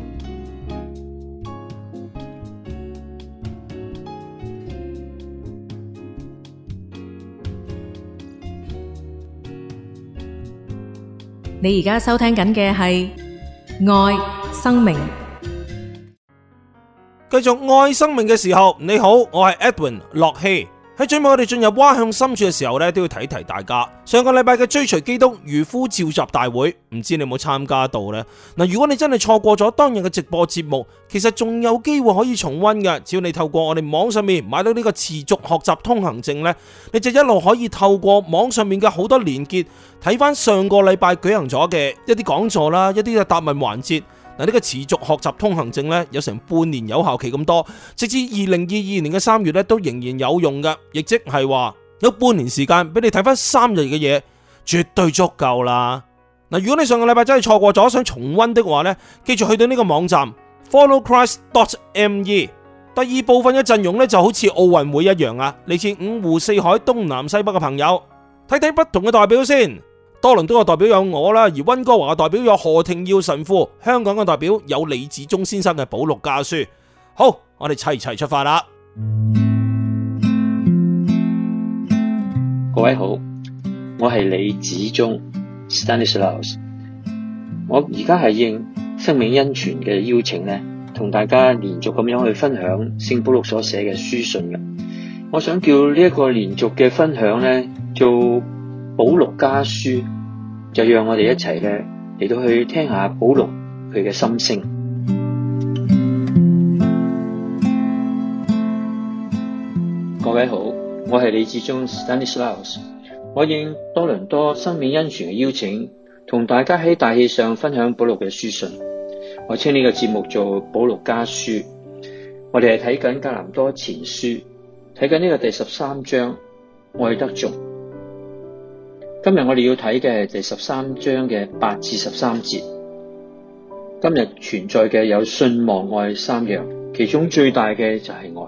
你而家收聽緊嘅係愛生命。 繼續愛生命嘅時候，你好，我係 Edwin 駱曦。 喺最尾我哋進入蛙向深處嘅時候呢，都要提提大家。上個禮拜嘅追隨基督漁夫召集大會，唔知你有冇參加到呢？嗱，如果你真係錯過咗當日嘅直播節目，其實仲有機會可以重溫嘅。只要你透過我哋網上面買到呢個持續學習通行證呢，你就一路可以透過網上面嘅好多連結，睇翻上個禮拜舉行咗嘅一啲講座啦，一啲嘅答問環節。嗱，呢個持續學習通行證呢，有成半年有效期咁多，直至二零二二年嘅三月呢，都仍然有用㗎，亦即係話有半年時間俾你睇翻三日嘅嘢，絕對足夠啦。嗱，如果你上個禮拜真係錯過咗，想重溫的話呢，記住去到呢個網站 follow christ dot m e。第二部分嘅陣容呢，就好似奧運會一樣啊，嚟自五湖四海東南西北嘅朋友，睇睇不同嘅代表先。多倫多嘅代表有我啦，而溫哥華嘅代表有何庭耀神父，香港嘅代表有李子忠先生嘅保祿家書。好，我哋齊齊出發啦！ 各位好，我係李子忠 Stanislaus， 我而家係應生命恩泉嘅邀請咧，同大家連續咁樣去分享聖保祿所寫嘅書信嘅。我想叫呢一個連續嘅分享咧，做保祿家書，就讓我哋一齊咧嚟到去聽下保祿佢嘅心聲。各位好，我係李志忠 Stanislaus， 我應多倫多生命恩泉嘅邀請，同大家喺大氣上分享保祿嘅書信。我稱呢個節目做保祿家書。我哋係睇緊格林多前書，睇緊呢個第十三章愛德頌。今日我哋要睇嘅係第十三章嘅八至十三節。今日存在嘅有信望愛三樣，其中最大嘅就係愛。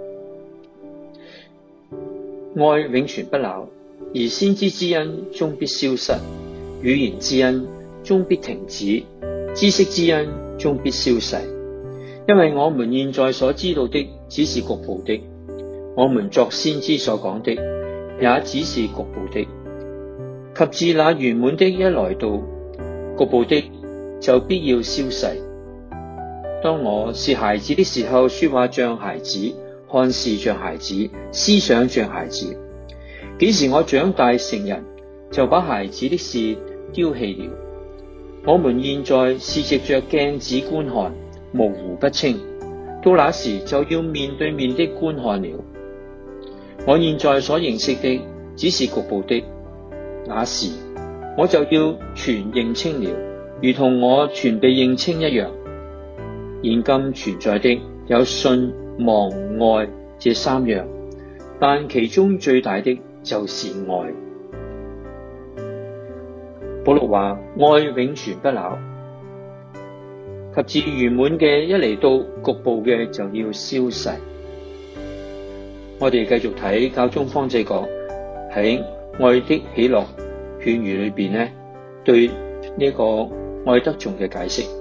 愛永存不朽，而先知之恩終必消失，語言之恩終必停止，知識之恩終必消逝。因為我們現在所知道的只是局部的，我們作先知所講的也只是局部的。及至那圓滿的一來到，局部的就必要消逝。當我是孩子的時候，說話像孩子，看事像孩子，思想像孩子。幾時我長大成人，就把孩子的事丟棄了。我們現在是藉着鏡子觀看，模糊不清，到那時就要面對面的觀看了。我現在所認識的只是局部的，那時我就要全認清了，如同我全被認清一樣。現今存在的有信望愛這三樣，但其中最大的就是愛。保祿話愛永存不朽，及至圓滿嘅一嚟到，局部嘅就要消逝。我哋繼續睇教宗方濟各喺愛的喜樂勸諭裏邊咧，對呢個愛德頌嘅解釋。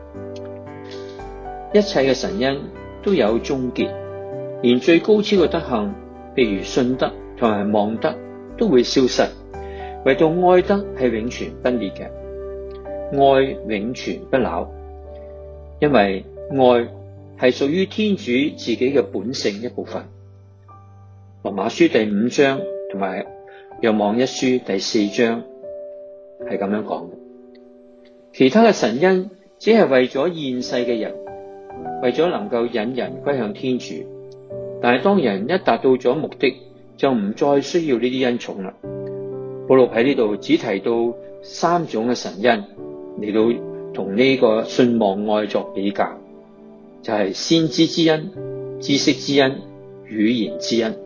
一切嘅神恩都有終結，連最高超嘅德行，譬如信德同埋望德，都會消失，唯獨愛德係永存不滅嘅，愛永存不朽，因為愛係屬於天主自己嘅本性一部分。羅馬書第五章同埋若望一書第四章係咁樣講嘅。其他嘅神恩只係為咗現世嘅人，為咗能夠引人歸向天主。但係當人一達到咗目的，就唔再需要呢啲恩寵啦。保祿喺呢度只提到三種嘅神恩嚟到同呢個信望愛作比較，就係、是、先知之恩、知識之恩、語言之恩。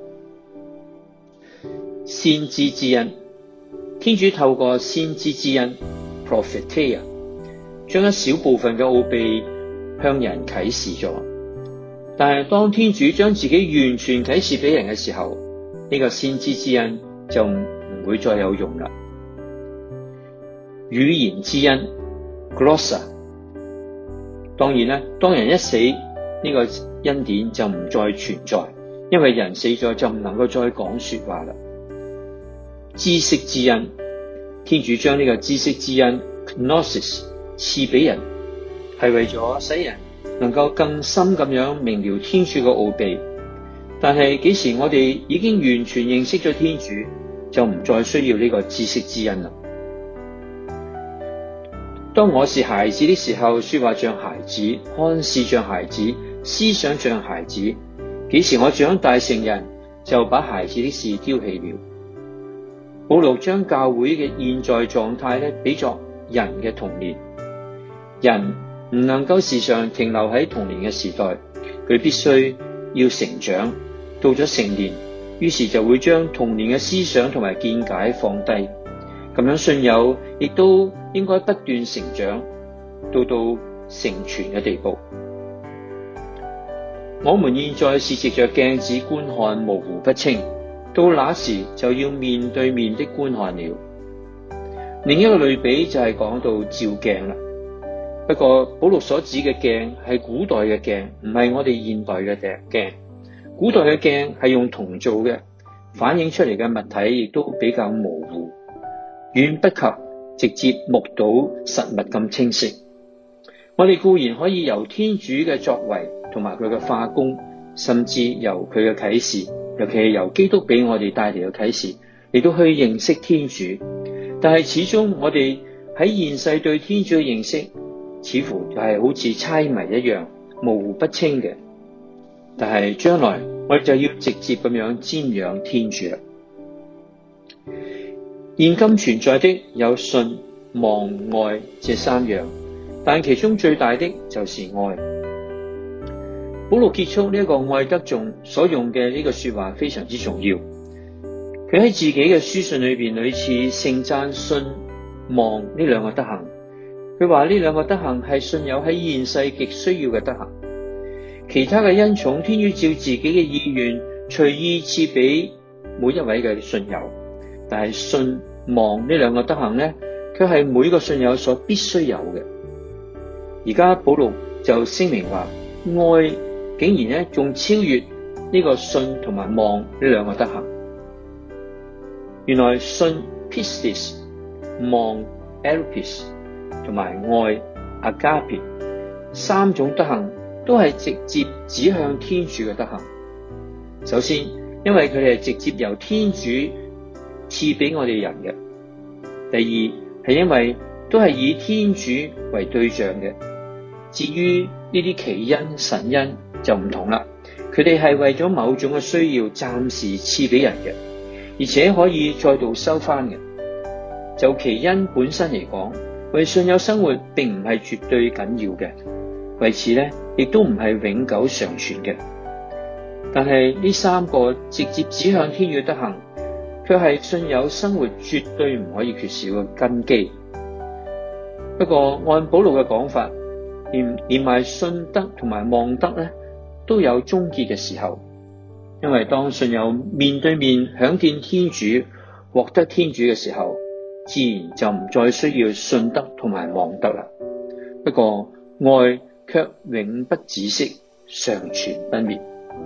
先知之恩，天主透過先知之恩 prophetia 將一小部分嘅奧秘向人啟示咗。但係當天主將自己完全啟示俾人嘅時候，呢、這個先知之恩就唔會再有用啦。語言之恩 glossa， 當然啦，當人一死，呢、這個恩典就唔再存在，因為人死咗就唔能夠再講說話啦。知識之恩，天主將呢個知識之恩 gnosis 賜俾人，係為咗使人能夠更深咁樣明了天主嘅奧秘， 但係幾時我哋已經完全認識咗天主，就唔再需要呢個知識之恩啦。當我是孩子的時候，說話像孩子，看事像孩子，思想像孩子。幾時我長大成人，就把孩子的事丟棄了。保祿將教會嘅現在狀態咧，比作人嘅童年。人唔能夠時常停留喺童年嘅時代，佢必須要成長，到咗成年，於是就會將童年嘅思想同埋見解放低。咁樣信友亦都應該不斷成長，到到成全嘅地步。我們現在是藉着鏡子觀看，模糊不清，到那時就要面對面的觀看了。另一個類比就係講到照鏡啦。不過保祿所指嘅鏡係古代嘅鏡，唔係我哋現代嘅鏡。古代嘅鏡係用銅做嘅，反映出嚟嘅物體亦都比較模糊，遠不及直接目睹實物咁清晰。我哋固然可以由天主嘅作為同埋佢嘅化工，甚至由佢嘅啟示，尤其係由基督俾我哋帶嚟嘅啟示嚟到去認識天主。但係始終我哋喺現世對天主嘅認識，似乎就係好似猜謎一樣模糊不清嘅。但係將來我哋就要直接咁樣瞻仰天主啦。現今存在的有信、望、愛這三樣，但其中最大的就是愛。保祿結束呢一個愛德頌所用嘅呢個說話非常之重要。佢喺自己嘅書信裏邊屢次盛讚信、望呢兩個德行。佢話呢兩個德行係信友喺現世極需要嘅德行。其他嘅恩寵，天主照自己嘅意願隨意賜俾每一位嘅信友，但係信、望呢兩個德行咧，卻係每個信友所必須有嘅。而家保祿就聲明話，愛竟然咧仲超越呢個信同埋望呢兩個德行。原來信 pistis、望 eropis 同埋愛 agape 三種德行都係直接指向天主嘅德行。首先，因為佢哋係直接由天主賜俾我哋人嘅；第二，係因為都係以天主為對象嘅。至於呢啲奇恩、神恩就唔同啦，佢哋係為咗某種嘅需要暫時賜俾人嘅，而且可以再度收翻嘅。就奇恩本身嚟講，為信友生活並唔係絕對緊要嘅，為此咧亦都唔係永久常存嘅。但係呢三個直接指向天主德行，卻係信友生活絕對唔可以缺少嘅根基。不過按保祿嘅講法，連連埋信德同埋望德咧，都有終結嘅時候。因為當信友面對面享見天主、獲得天主嘅時候，自然就唔再需要信德同埋望德啦。不過愛卻永不止息，常存不滅。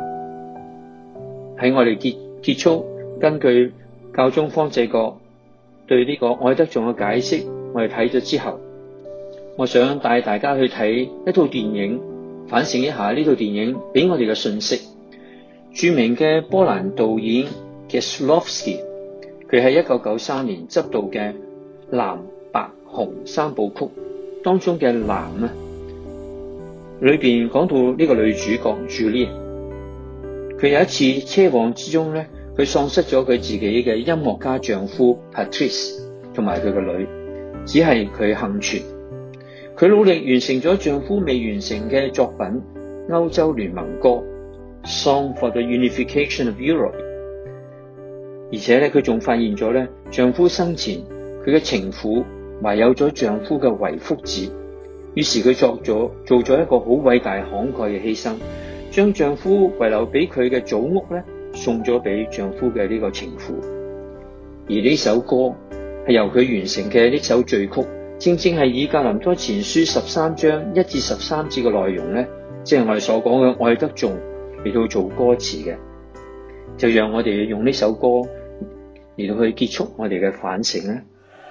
喺我哋結結束，根據教宗方濟各對呢個愛德頌嘅解釋，我哋睇咗之後，我想帶大家去睇一套電影，反省一下呢套電影俾我哋嘅信息。著名嘅波蘭導演 Kieslowski， 佢喺一九九三年執導嘅藍白紅三部曲當中嘅藍啊，裏邊講到呢個女主角 Julie， 佢有一次車禍之中咧，佢喪失咗佢自己嘅音樂家丈夫 Patrice 同埋佢個女，只係佢幸存。佢努力完成咗丈夫未完成嘅作品歐洲聯盟歌 Song for the Unification of Europe， 而且咧佢仲發現咗咧丈夫生前佢嘅情婦懷有咗丈夫嘅遺腹子，於是佢作咗做咗一個好偉大慷慨嘅犧牲，將丈夫遺留俾佢嘅祖屋咧送咗俾丈夫嘅呢個情婦。而呢首歌係由佢完成嘅呢首序曲，正正係以格林多前書十三章一至十三節嘅內容咧，即係我哋所講嘅愛德頌嚟到做歌詞嘅。就讓我哋用呢首歌嚟到去結束我哋嘅反省咧。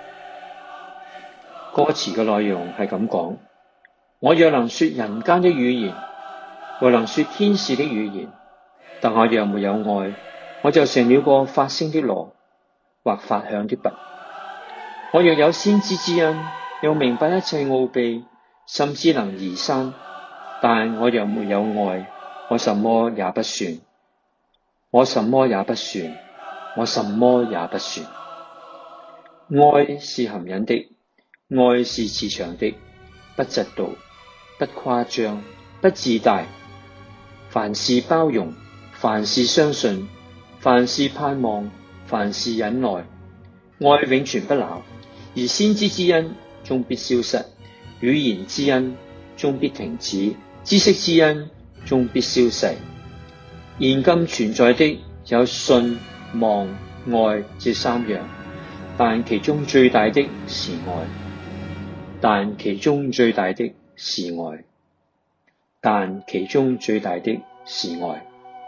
歌詞嘅內容係咁講：我若能說人間的語言，或能說天使的語言， 但我若沒有愛，我就成了個發聲的鑼或發響的鈸。我若有先知之恩，又明白一切奧秘，甚至能移山，但我若沒有愛，我什麼也不算。我什麼也不算，我什麼也不算。愛是含忍的，愛是慈祥的，不嫉妒，不誇張，不自大，凡事包容，凡事相信，凡事盼望，凡事忍耐。愛永存不朽，而先知之恩終必消失，語言之恩終必停止，知識之恩終必消逝。現今存在的有信、望、愛這三樣，但其中最大的是愛。但其中最大的是愛。但其中最大的是愛。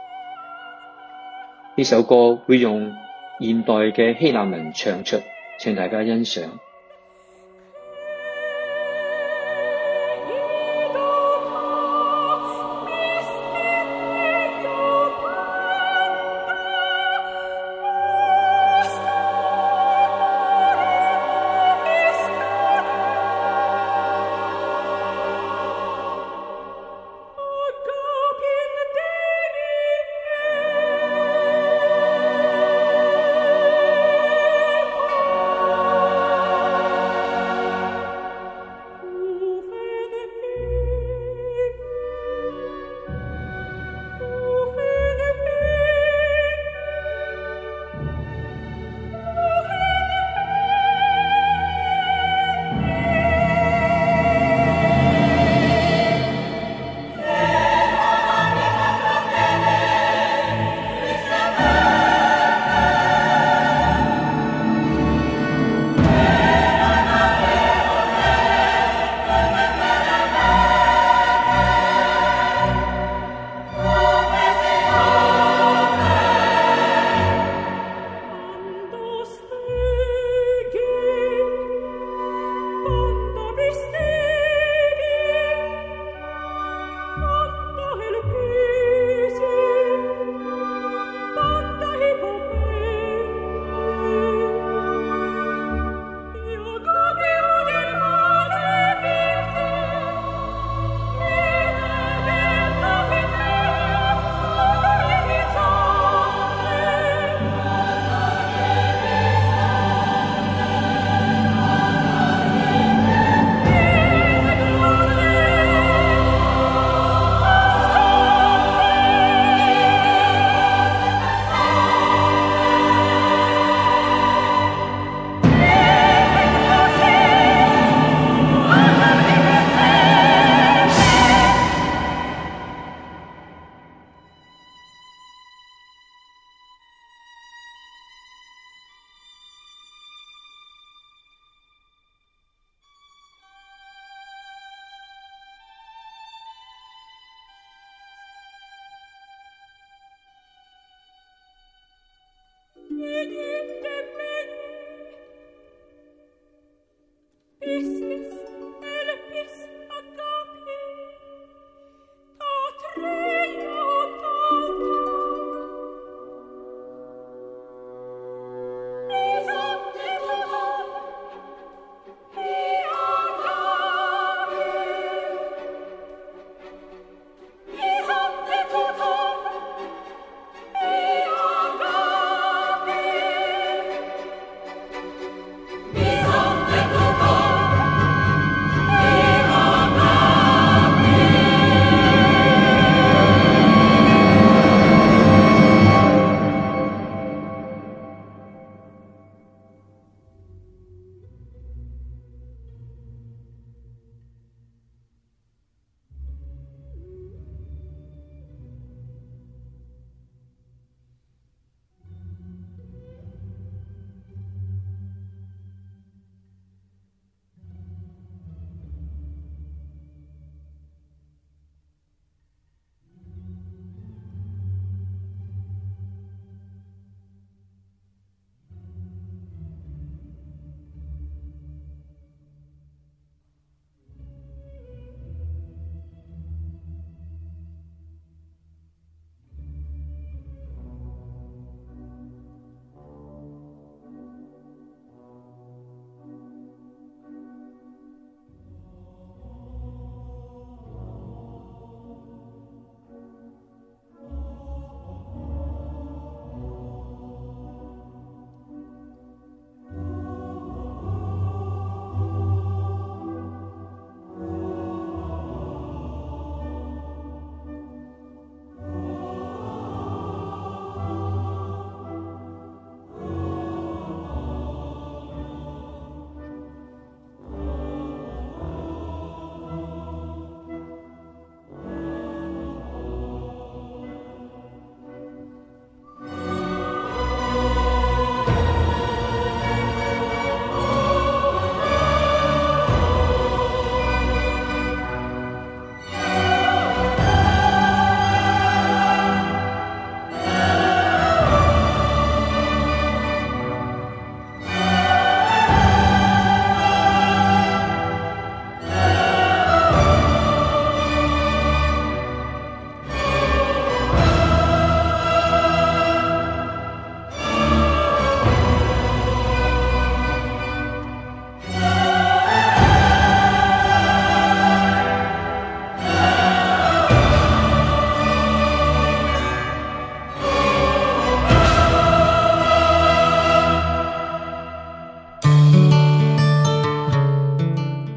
呢首歌會用現代嘅希臘文唱出，請大家欣賞。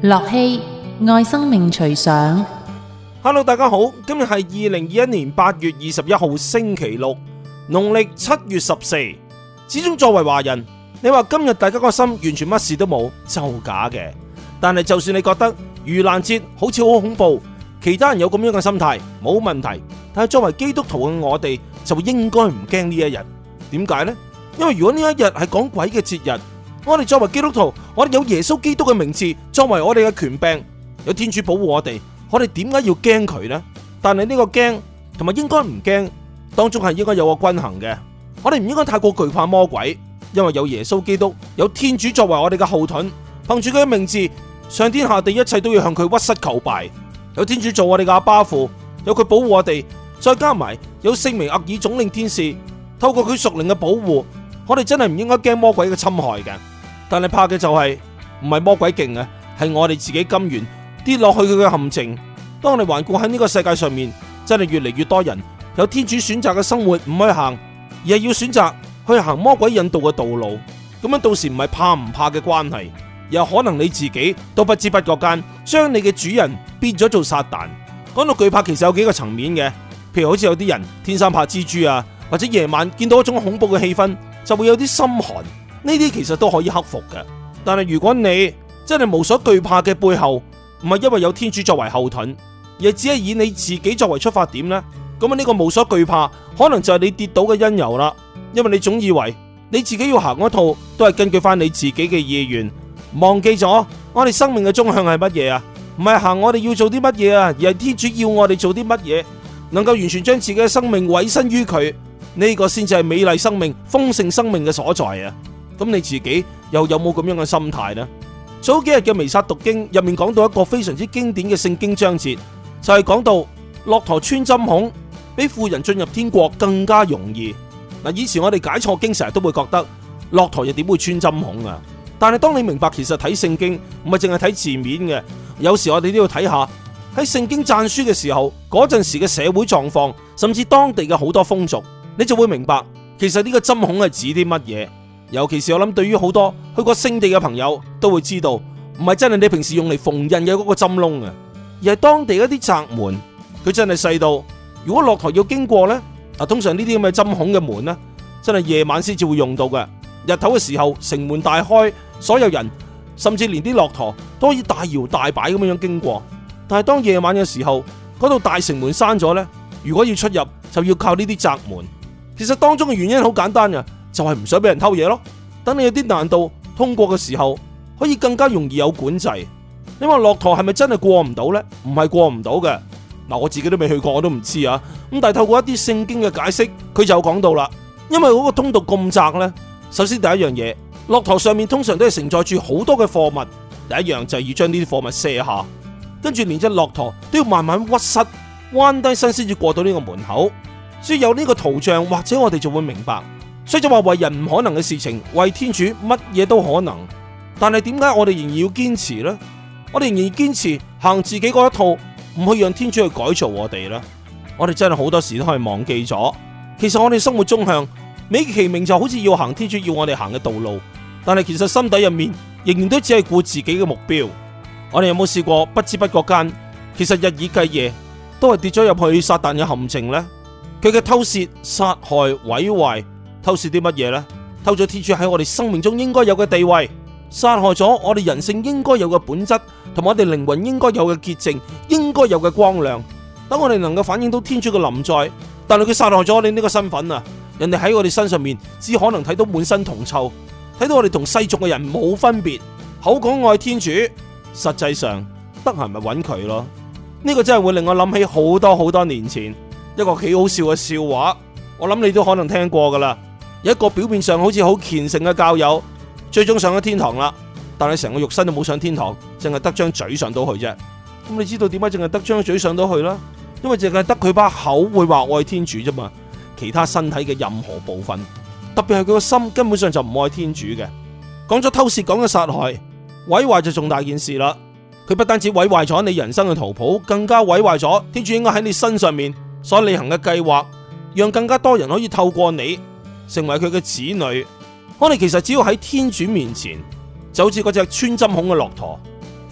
樂器愛生命隨想。 Hello， 大家好，今日係二零二一年八月二十一號星期六，農曆七月十四。始終作為華人，你話今日大家個心完全乜事都冇，就假嘅。但係就算你覺得盂蘭節好似好恐怖，其他人有咁樣嘅心態冇問題，但係作為基督徒嘅我哋就應該唔驚呢一日。點解呢？因為如果呢一日係講鬼嘅節日，我哋作為基督徒，我哋有耶穌基督嘅名字作為我哋嘅權柄，有天主保護我哋，我哋點解要驚佢呢？但係呢個驚同埋應該唔驚當中係應該有個均衡嘅。我哋唔應該太過懼怕魔鬼，因為有耶穌基督，有天主作為我哋嘅後盾，憑住佢嘅名字，上天下地一切都要向佢屈膝求拜。有天主做我哋嘅阿爸父，有佢保護我哋，再加埋有聖彌額爾總領天使，透過佢屬靈嘅保護，我哋真係唔應該驚魔鬼嘅侵害嘅。但係怕嘅就係唔係魔鬼勁啊，係我哋自己甘願跌落去佢嘅陷阱。當我哋環顧喺呢個世界上面，真係越嚟越多人有天主選擇嘅生活唔去行，而係要選擇去行魔鬼引導嘅道路。咁樣到時唔係怕唔怕嘅關係，又可能你自己都不知不覺間將你嘅主人變咗做撒旦。講到懼怕，其實有幾個層面嘅，譬如好似有啲人天生怕蜘蛛啊，或者夜晚見到一種恐怖嘅氣氛就會有啲心寒。呢啲其實都可以克服嘅，但係如果你真係無所懼怕嘅背後，唔係因為有天主作為後盾，而係只係以你自己作為出發點呢，咁啊呢個無所懼怕，可能就係你跌倒嘅因由啦。因為你總以為你自己要行嗰套都係根據翻你自己嘅意願，忘記咗我哋生命嘅終向係乜嘢啊？唔係行我哋要做啲乜嘢啊，而係天主要我哋做啲乜嘢，能夠完全將自己嘅生命委身於佢，呢個先至係美麗生命、豐盛生命嘅所在啊！咁你自己又有冇咁樣嘅心態呢？早幾日嘅彌撒讀經入面講到一個非常之經典嘅聖經章節，就係講到駱駝穿針孔比富人進入天國更加容易。嗱，以前我哋解錯經成日都會覺得駱駝又點會穿針孔啊？但係當你明白其實睇聖經唔係淨係睇字面嘅，有時我哋都要睇下喺聖經讚書嘅時候嗰陣時嘅社會狀況，甚至當地嘅好多風俗，你就會明白其實呢個針孔係指啲乜嘢。尤其是我諗，對於好多去過聖地嘅朋友都會知道，唔係真係你平時用嚟縫印嘅嗰個針窿啊，而係當地一啲窄門，佢真係細到如果駱駝要經過呢，啊通常呢啲咁嘅針孔嘅門呢，真係夜晚先至會用到嘅。日頭嘅時候城門大開，所有人甚至連啲駱駝都可以大搖大擺咁樣經過。但係當夜晚嘅時候，嗰度大城門閂咗呢，如果要出入就要靠呢啲窄門。其實當中嘅原因好簡單嘅，就係唔想俾人偷嘢咯。等你有啲難度通過嘅時候，可以更加容易有管制。你話駱駝係咪真係過唔到呢？唔係過唔到嘅。嗱，我自己都未去過，我都唔知啊。咁但係透過一啲聖經嘅解釋，佢就講到啦。因為嗰個通道咁窄呢，首先第一樣嘢，駱駝上面通常都係承載住好多嘅貨物。第一樣就係要將呢啲貨物卸下，跟住連隻駱駝都要慢慢屈膝彎低身先至過到呢個門口。所以有呢個圖像，或者我哋就會明白。所以就話為人唔可能嘅事情，為天主乜嘢都可能。但係點解我哋仍然要堅持呢？我哋仍然堅持行自己嗰一套，唔去讓天主去改造我哋呢？我哋真係好多時都可以忘記咗。其實我哋生活中向美其名就好似要行天主要我哋行嘅道路，但係其實心底入面仍然都只係顧自己嘅目標。我哋有冇試過不知不覺間，其實日以繼夜都係跌咗入去撒旦嘅陷阱呢？佢嘅偷竊、殺害、毀壞。偷竊啲乜嘢呢？偷咗天主喺我哋生命中應該有嘅地位，殺害咗我哋人性應該有嘅本質，同埋我哋靈魂應該有嘅潔淨，應該有嘅光亮。等我哋能夠反映到天主嘅臨在，但係佢殺害咗我哋呢個身份啊！人哋喺我哋身上面只可能睇到滿身銅臭，睇到我哋同世俗嘅人冇分別，口講愛天主，實際上得閒咪揾佢咯。呢個真係會令我諗起好多好多年前一個幾好笑嘅笑話，我諗你都可能聽過噶啦。有一個表面上好似好虔誠嘅教友，最終上咗天堂啦，但係成個肉身都冇上天堂，淨係得張嘴上到去啫。咁你知道點解淨係得張嘴上到去啦？因為淨係得佢把口會話愛天主啫嘛，其他身體嘅任何部分，特別係佢個心根本上就唔愛天主嘅。講咗偷竊，講咗殺害，毀壞就重大件事啦。佢不單止毀壞咗你人生嘅圖譜，更加毀壞咗天主應該喺你身上面所履行嘅計劃，讓更加多人可以透過你成為佢嘅子女。我哋其實只要喺天主面前，就好似嗰隻穿針孔嘅駱駝，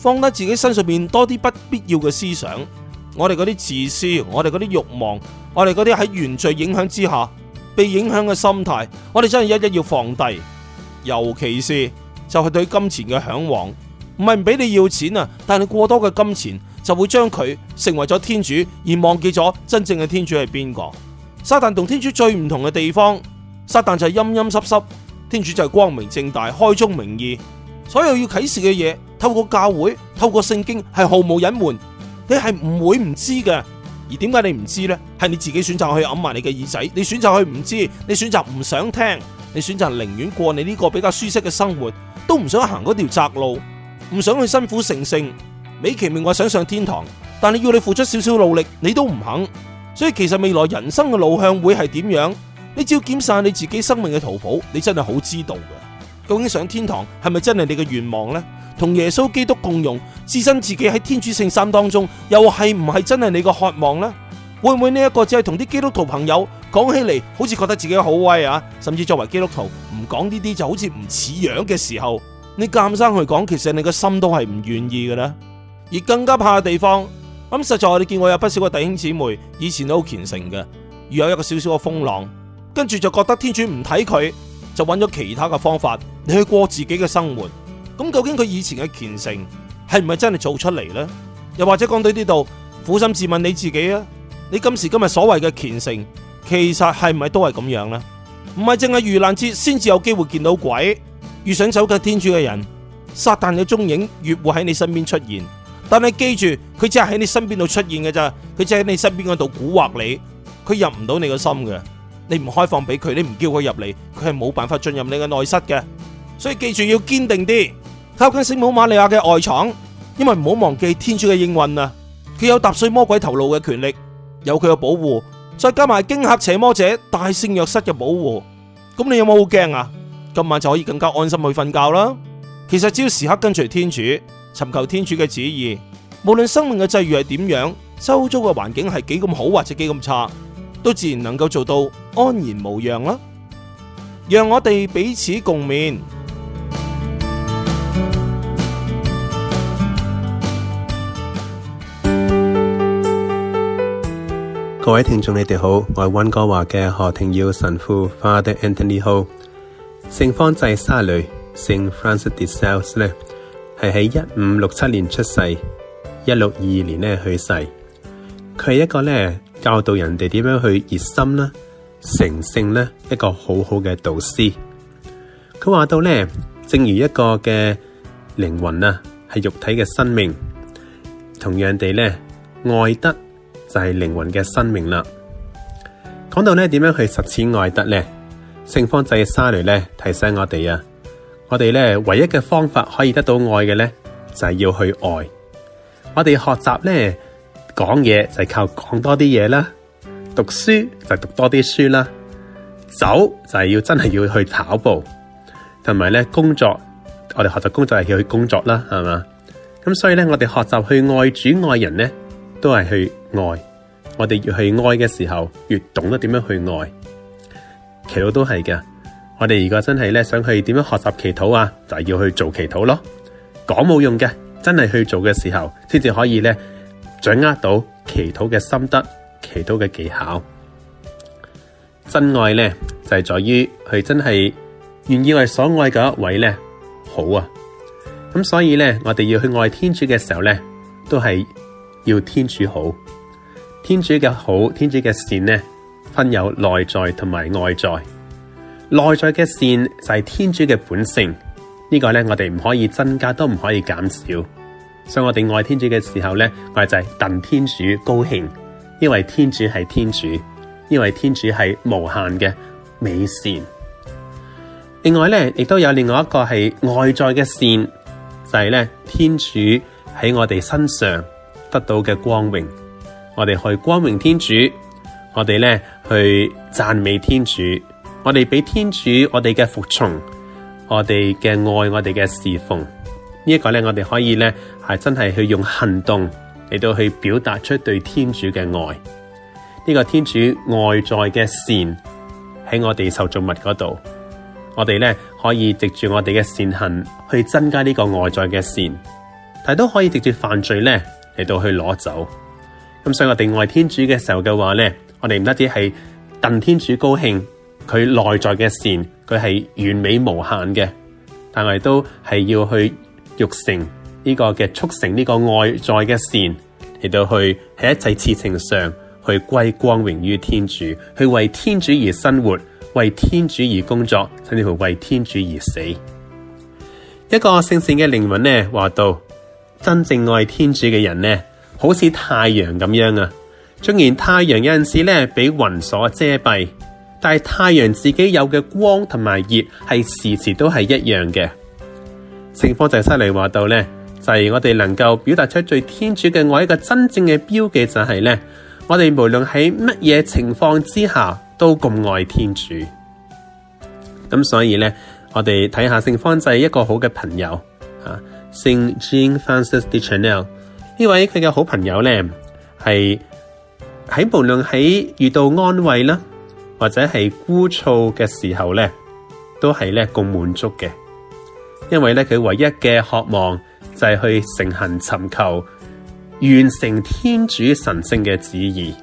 放低自己身上面多啲不必要嘅思想，我哋嗰啲自私，我哋嗰啲慾望，我哋嗰啲喺原罪影響之下被影響嘅心態，我哋真係一一要放低。尤其是就係對金錢嘅向往，唔係唔俾你要錢啊，但係過多嘅金錢就會將佢成為咗天主，而忘記咗真正嘅天主係邊個。撒旦同天主最唔同嘅地方，撒旦就係陰陰濕濕，天主就係光明正大、開宗明義。所有要啟示嘅嘢，透過教會、透過聖經係毫無隱瞞，你係唔會唔知嘅。而點解你唔知呢？係你自己選擇去揞埋你嘅耳仔，你選擇去唔知，你選擇唔想聽，你選擇寧願過你呢個比較舒適嘅生活，都唔想行嗰條窄路，唔想去辛苦成聖。美其名話想上天堂，但係要你付出少少努力，你都唔肯。所以其實未來人生嘅路向會係點樣？你只要檢視下你自己生命嘅圖譜，你真係好知道嘅。究竟上天堂係咪真係你嘅願望呢？同耶穌基督共融，置身自己喺天主聖三當中，又係唔係真係你嘅渴望呢？會唔會呢一個只係同啲基督徒朋友講起嚟，好似覺得自己好威啊？甚至作為基督徒唔講呢啲就好似唔似樣嘅時候，你監生去講，其實你個心都係唔願意嘅咧。而更加怕嘅地方，咁實在我哋見過有不少嘅弟兄姊妹以前都好虔誠嘅，如有一個少少嘅風浪，跟住就覺得天主唔睇佢，就揾咗其他嘅方法你去過自己嘅生活。咁究竟佢以前嘅虔誠係唔係真係做出嚟呢？又或者講到呢度，苦心自問你自己啊，你今時今日所謂嘅虔誠，其實係唔係都係咁樣呢？唔係淨係盂蘭節先至有機會見到鬼，遇上走嘅天主嘅人，撒旦嘅蹤影越會喺你身邊出現。但係記住，佢只係喺你身邊度出現嘅咋，佢只係喺你身邊嗰度蠱惑你，佢入唔到你個心嘅。你唔開放俾佢，你唔叫佢入嚟，佢係冇辦法進入你嘅內室嘅。所以記住要堅定啲，靠近聖母瑪利亞嘅外床，因為唔好忘記天主嘅應允啊！佢有踏碎魔鬼頭顱嘅權力，有佢嘅保護，再加埋驚嚇邪魔者大聖若瑟嘅保護，咁你有冇好驚啊？今晚就可以更加安心去瞓覺啦。其實只要時刻跟隨天主，尋求天主嘅旨意，無論生命嘅際遇係點樣，周遭嘅環境係幾咁好或者幾咁差，都自然能夠做到安然無恙啦。讓我哋彼此共勉。 各位聽眾你哋好，我係溫哥華嘅何廷耀神父 Father Anthony Ho。聖方濟沙雷聖 Francis de Sales 咧係喺一五六七年出世，一六二二年咧去世。佢係一個咧教導人哋點樣去熱心啦、成聖咧一個好好嘅導師。佢話到咧，正如一個嘅靈魂啊係肉體嘅生命，同樣地咧愛德就係靈魂嘅生命啦。講到咧點樣去實踐愛德咧，聖方濟沙雷咧提醒我哋啊，我哋咧唯一嘅方法可以得到愛嘅咧，就係要去愛。我哋學習咧講嘢就係靠講多啲嘢啦，讀書就係讀多啲書啦，走就係要真係要去跑步，同埋咧工作，我哋學習工作係要去工作啦，係嘛？咁所以咧，我哋學習去愛主愛人咧，都係去愛。我哋越去愛嘅時候，越懂得點樣去愛。祈禱都係嘅。我哋如果真係咧想去點樣學習祈禱啊，就係要去做祈禱咯。講冇用嘅，真係去做嘅時候，先至可以咧掌握到祈禱嘅心得、祈禱嘅技巧。真愛咧就係在於佢真係願意為所愛嘅一位咧好啊。咁所以咧，我哋要去愛天主嘅時候咧，都係要天主好。天主嘅好，天主嘅善呢，分有內在同埋外在。內在嘅善就係天主嘅本性，呢個呢，我哋唔可以增加，都唔可以減少。所以我哋愛天主嘅時候呢，我哋就係戥天主高興，因為天主係天主，因為天主係無限嘅美善。另外呢，亦都有另外一個係外在嘅善，就係呢天主喺我哋身上得到嘅光榮。我哋去光榮天主，我哋咧去讚美天主，我哋俾天主我哋嘅服從，我哋嘅愛，我哋嘅侍奉，呢一個咧我哋可以咧係真係去用行動嚟到去表達出對天主嘅愛。呢個天主外在嘅善喺我哋受造物嗰度，我哋咧可以藉住我哋嘅善行去增加呢個外在嘅善。 但係都可以藉住犯罪咧嚟到去攞走。咁所以我哋愛天主嘅時候嘅話咧，我哋唔單止係戥天主高興，佢內在嘅善佢係完美無限嘅，但係都係要去育成呢個嘅促成呢個外在嘅善，嚟到去喺一切事情上去歸光榮於天主，去為天主而生活，為天主而工作，甚至乎為天主而死。一個聖善嘅靈魂呢，話到真正愛天主嘅人呢，好似太陽咁樣啊。縱然太陽有陣時咧俾雲所遮蔽，但係太陽自己有嘅光同埋熱係時時都係一樣嘅。聖方濟沙雷話到咧，就係、是、我哋能夠表達出對天主嘅愛一個真正嘅標記，就係咧，我哋無論喺乜嘢情況之下都咁愛天主。咁所以咧，我哋睇下聖方濟一個好嘅朋友啊，聖 Jean Francis de Chanel 呢位佢嘅好朋友咧，係喺無論喺遇到安慰啦，或者係枯燥嘅時候咧，都係咧咁滿足嘅。因為咧佢唯一嘅渴望就係去誠懇尋求完成天主神聖嘅旨意。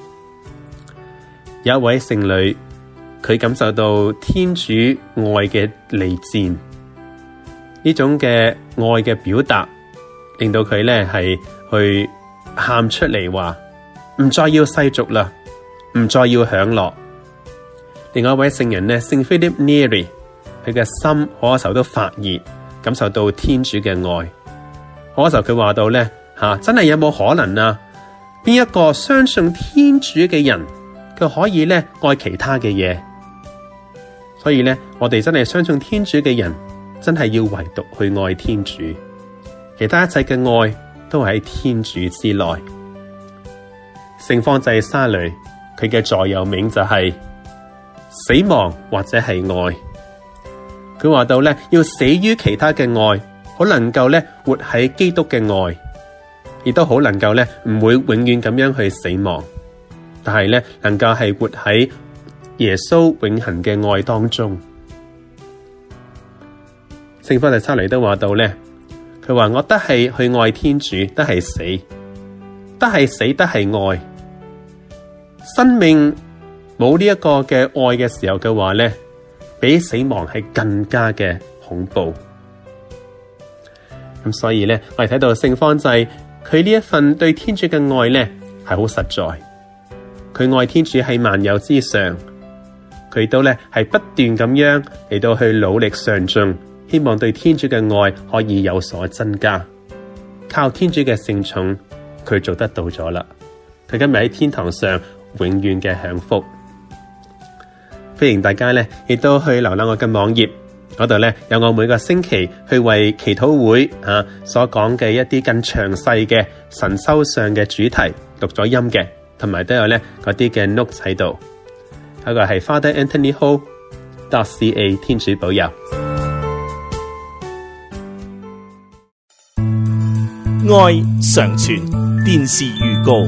有一位聖女，佢感受到天主愛嘅利戰，呢種嘅愛嘅表達，令到佢咧係去喊出嚟話唔再要世俗啦，唔再要享樂。另外一位聖人咧，聖 Philip Neri，佢嘅心好多時候都發熱，感受到天主嘅愛。好多時候佢話到咧，吓、啊、真係有冇可能啊？邊一個相信天主嘅人，佢可以咧愛其他嘅嘢？所以咧，我哋真係相信天主嘅人，真係要唯獨去愛天主，其他一切嘅愛都係喺天主之內。聖方濟沙雷佢嘅座右銘就係、是、死亡或者係愛。佢話到咧，要死於其他嘅愛，好能夠咧活喺基督嘅愛，亦都好能夠咧唔會永遠咁樣去死亡，但係咧能夠係活喺耶穌永恆嘅愛當中。聖方濟沙雷都話到咧，佢話我得係去愛天主，得係死，得係死，得係愛。生命冇呢一個嘅愛嘅時候嘅話咧，比死亡係更加嘅恐怖。咁所以咧，我哋睇到聖方濟佢呢一份對天主嘅愛咧係好實在，佢愛天主喺萬有之上，佢都咧係不斷咁樣嚟到去努力上進，希望對天主嘅愛可以有所增加。靠天主嘅聖寵，佢做得到咗啦。佢今日喺天堂上永遠嘅享福。歡迎大家咧，亦都去瀏覽我嘅網頁，嗰度咧有我每個星期去為祈禱會啊所講嘅一啲更詳細嘅神修上嘅主題錄咗音嘅，同埋都有咧嗰啲嘅 notes 喺度。嗰個係 Father Anthony Ho dot C A， 天主保佑。 愛常傳電視預告。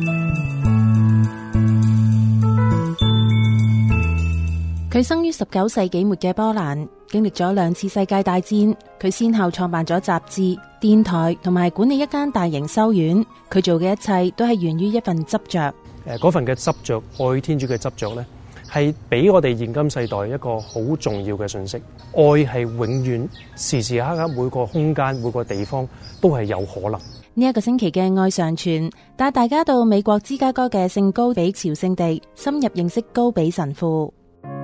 佢生於十九世紀末嘅波蘭，經歷咗兩次世界大戰。佢先後創辦咗雜誌、電台同埋管理一間大型修院。佢做嘅一切都係源於一份執着。 誒，嗰份嘅執着，愛天主嘅執着呢，係俾我哋現今世代一個好重要嘅信息。愛係永遠、時時刻刻、每個空間、每個地方都係有可能。 呢一個星期嘅愛常傳，帶大家到美國芝加哥嘅聖高比朝聖地，深入認識高比神父。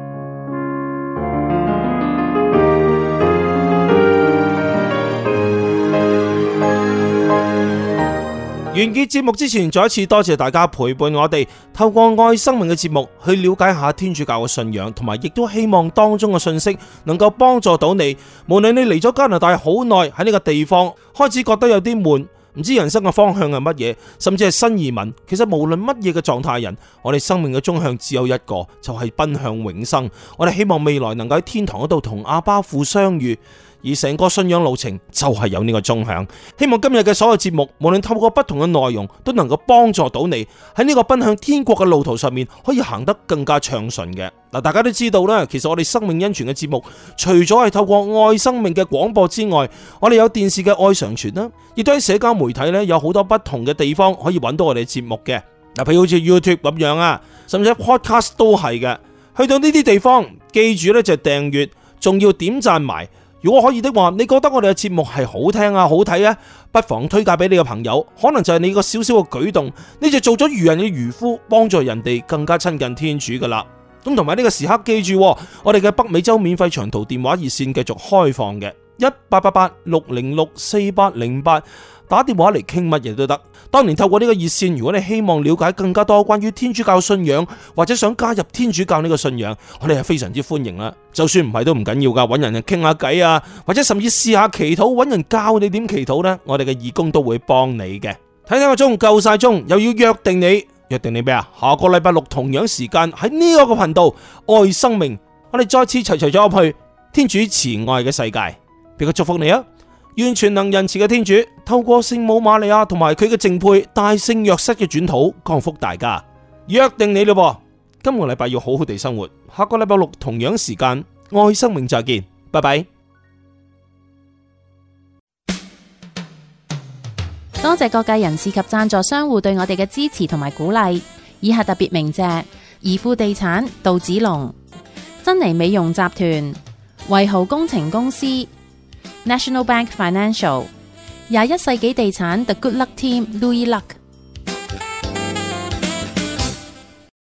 完結節目之前，再一次多謝大家陪伴我哋，透過愛生命嘅節目去了解下天主教嘅信仰，同埋亦都希望當中嘅信息能夠幫助到你。無論你嚟咗加拿大好耐，喺呢個地方開始覺得有啲悶，唔知人生嘅方向係乜嘢，甚至係新移民。其實無論乜嘢嘅狀態人，我哋生命嘅終向只有一個，就係奔向永生。我哋希望未來能夠喺天堂嗰度同阿爸父相遇。 而成個信仰路程就係有呢個鐘響。希望今日嘅所有節目，無論透過不同嘅內容，都能夠幫助到你喺呢個奔向天國嘅路途上面，可以行得更加暢順嘅。嗱，大家都知道啦，其實我哋生命恩泉嘅節目，除咗係透過愛生命嘅廣播之外，我哋有電視嘅愛常傳啦，亦都喺社交媒體咧有好多不同嘅地方可以揾到我哋節目嘅。嗱，譬如好似 YouTube 咁樣啊，甚至 Podcast 都係嘅。去到呢啲地方，記住咧就訂閱，仲要點讚埋。如果可以的話，你覺得我哋嘅節目係好聽啊、好睇啊，不妨推介俾你嘅朋友。可能就係你個少少嘅舉動，你就做咗漁人嘅漁夫，幫助人哋更加親近天主噶啦。咁同埋呢個時刻記住，我哋嘅北美洲免費長途電話熱線繼續開放嘅，一八八八六零六四八零八，打電話嚟傾乜嘢都得。當年透過呢個熱線，如果你希望了解更加多關於天主教信仰，或者想加入天主教呢個信仰，我哋係非常之歡迎啦。就算唔係都唔緊要噶，揾人嚟傾下偈啊，或者甚至試下祈禱，揾人教你點祈禱呢，我哋嘅義工都會幫你嘅。睇睇個鐘，夠晒鐘，又要約定你，約定你咩啊？下個禮拜六同樣時間喺呢一個頻道愛生命，我哋再次齊齊咗入去天主慈愛嘅世界，俾個祝福你啊！願全能仁慈嘅天主透過聖母瑪利亞同埋佢嘅淨配大聖若瑟嘅轉禱降福大家。約定你咯，今個禮拜要好好地生活，下個禮拜六同樣時間愛生命再見，拜拜。 多謝各界人士及贊助商戶對我哋嘅支持同埋鼓勵，以下特別鳴謝怡富地產、杜子龍、珍妮美容集團、維豪工程公司、National Bank Financial、廿一世紀地產 The Good Luck Team Louis Luck。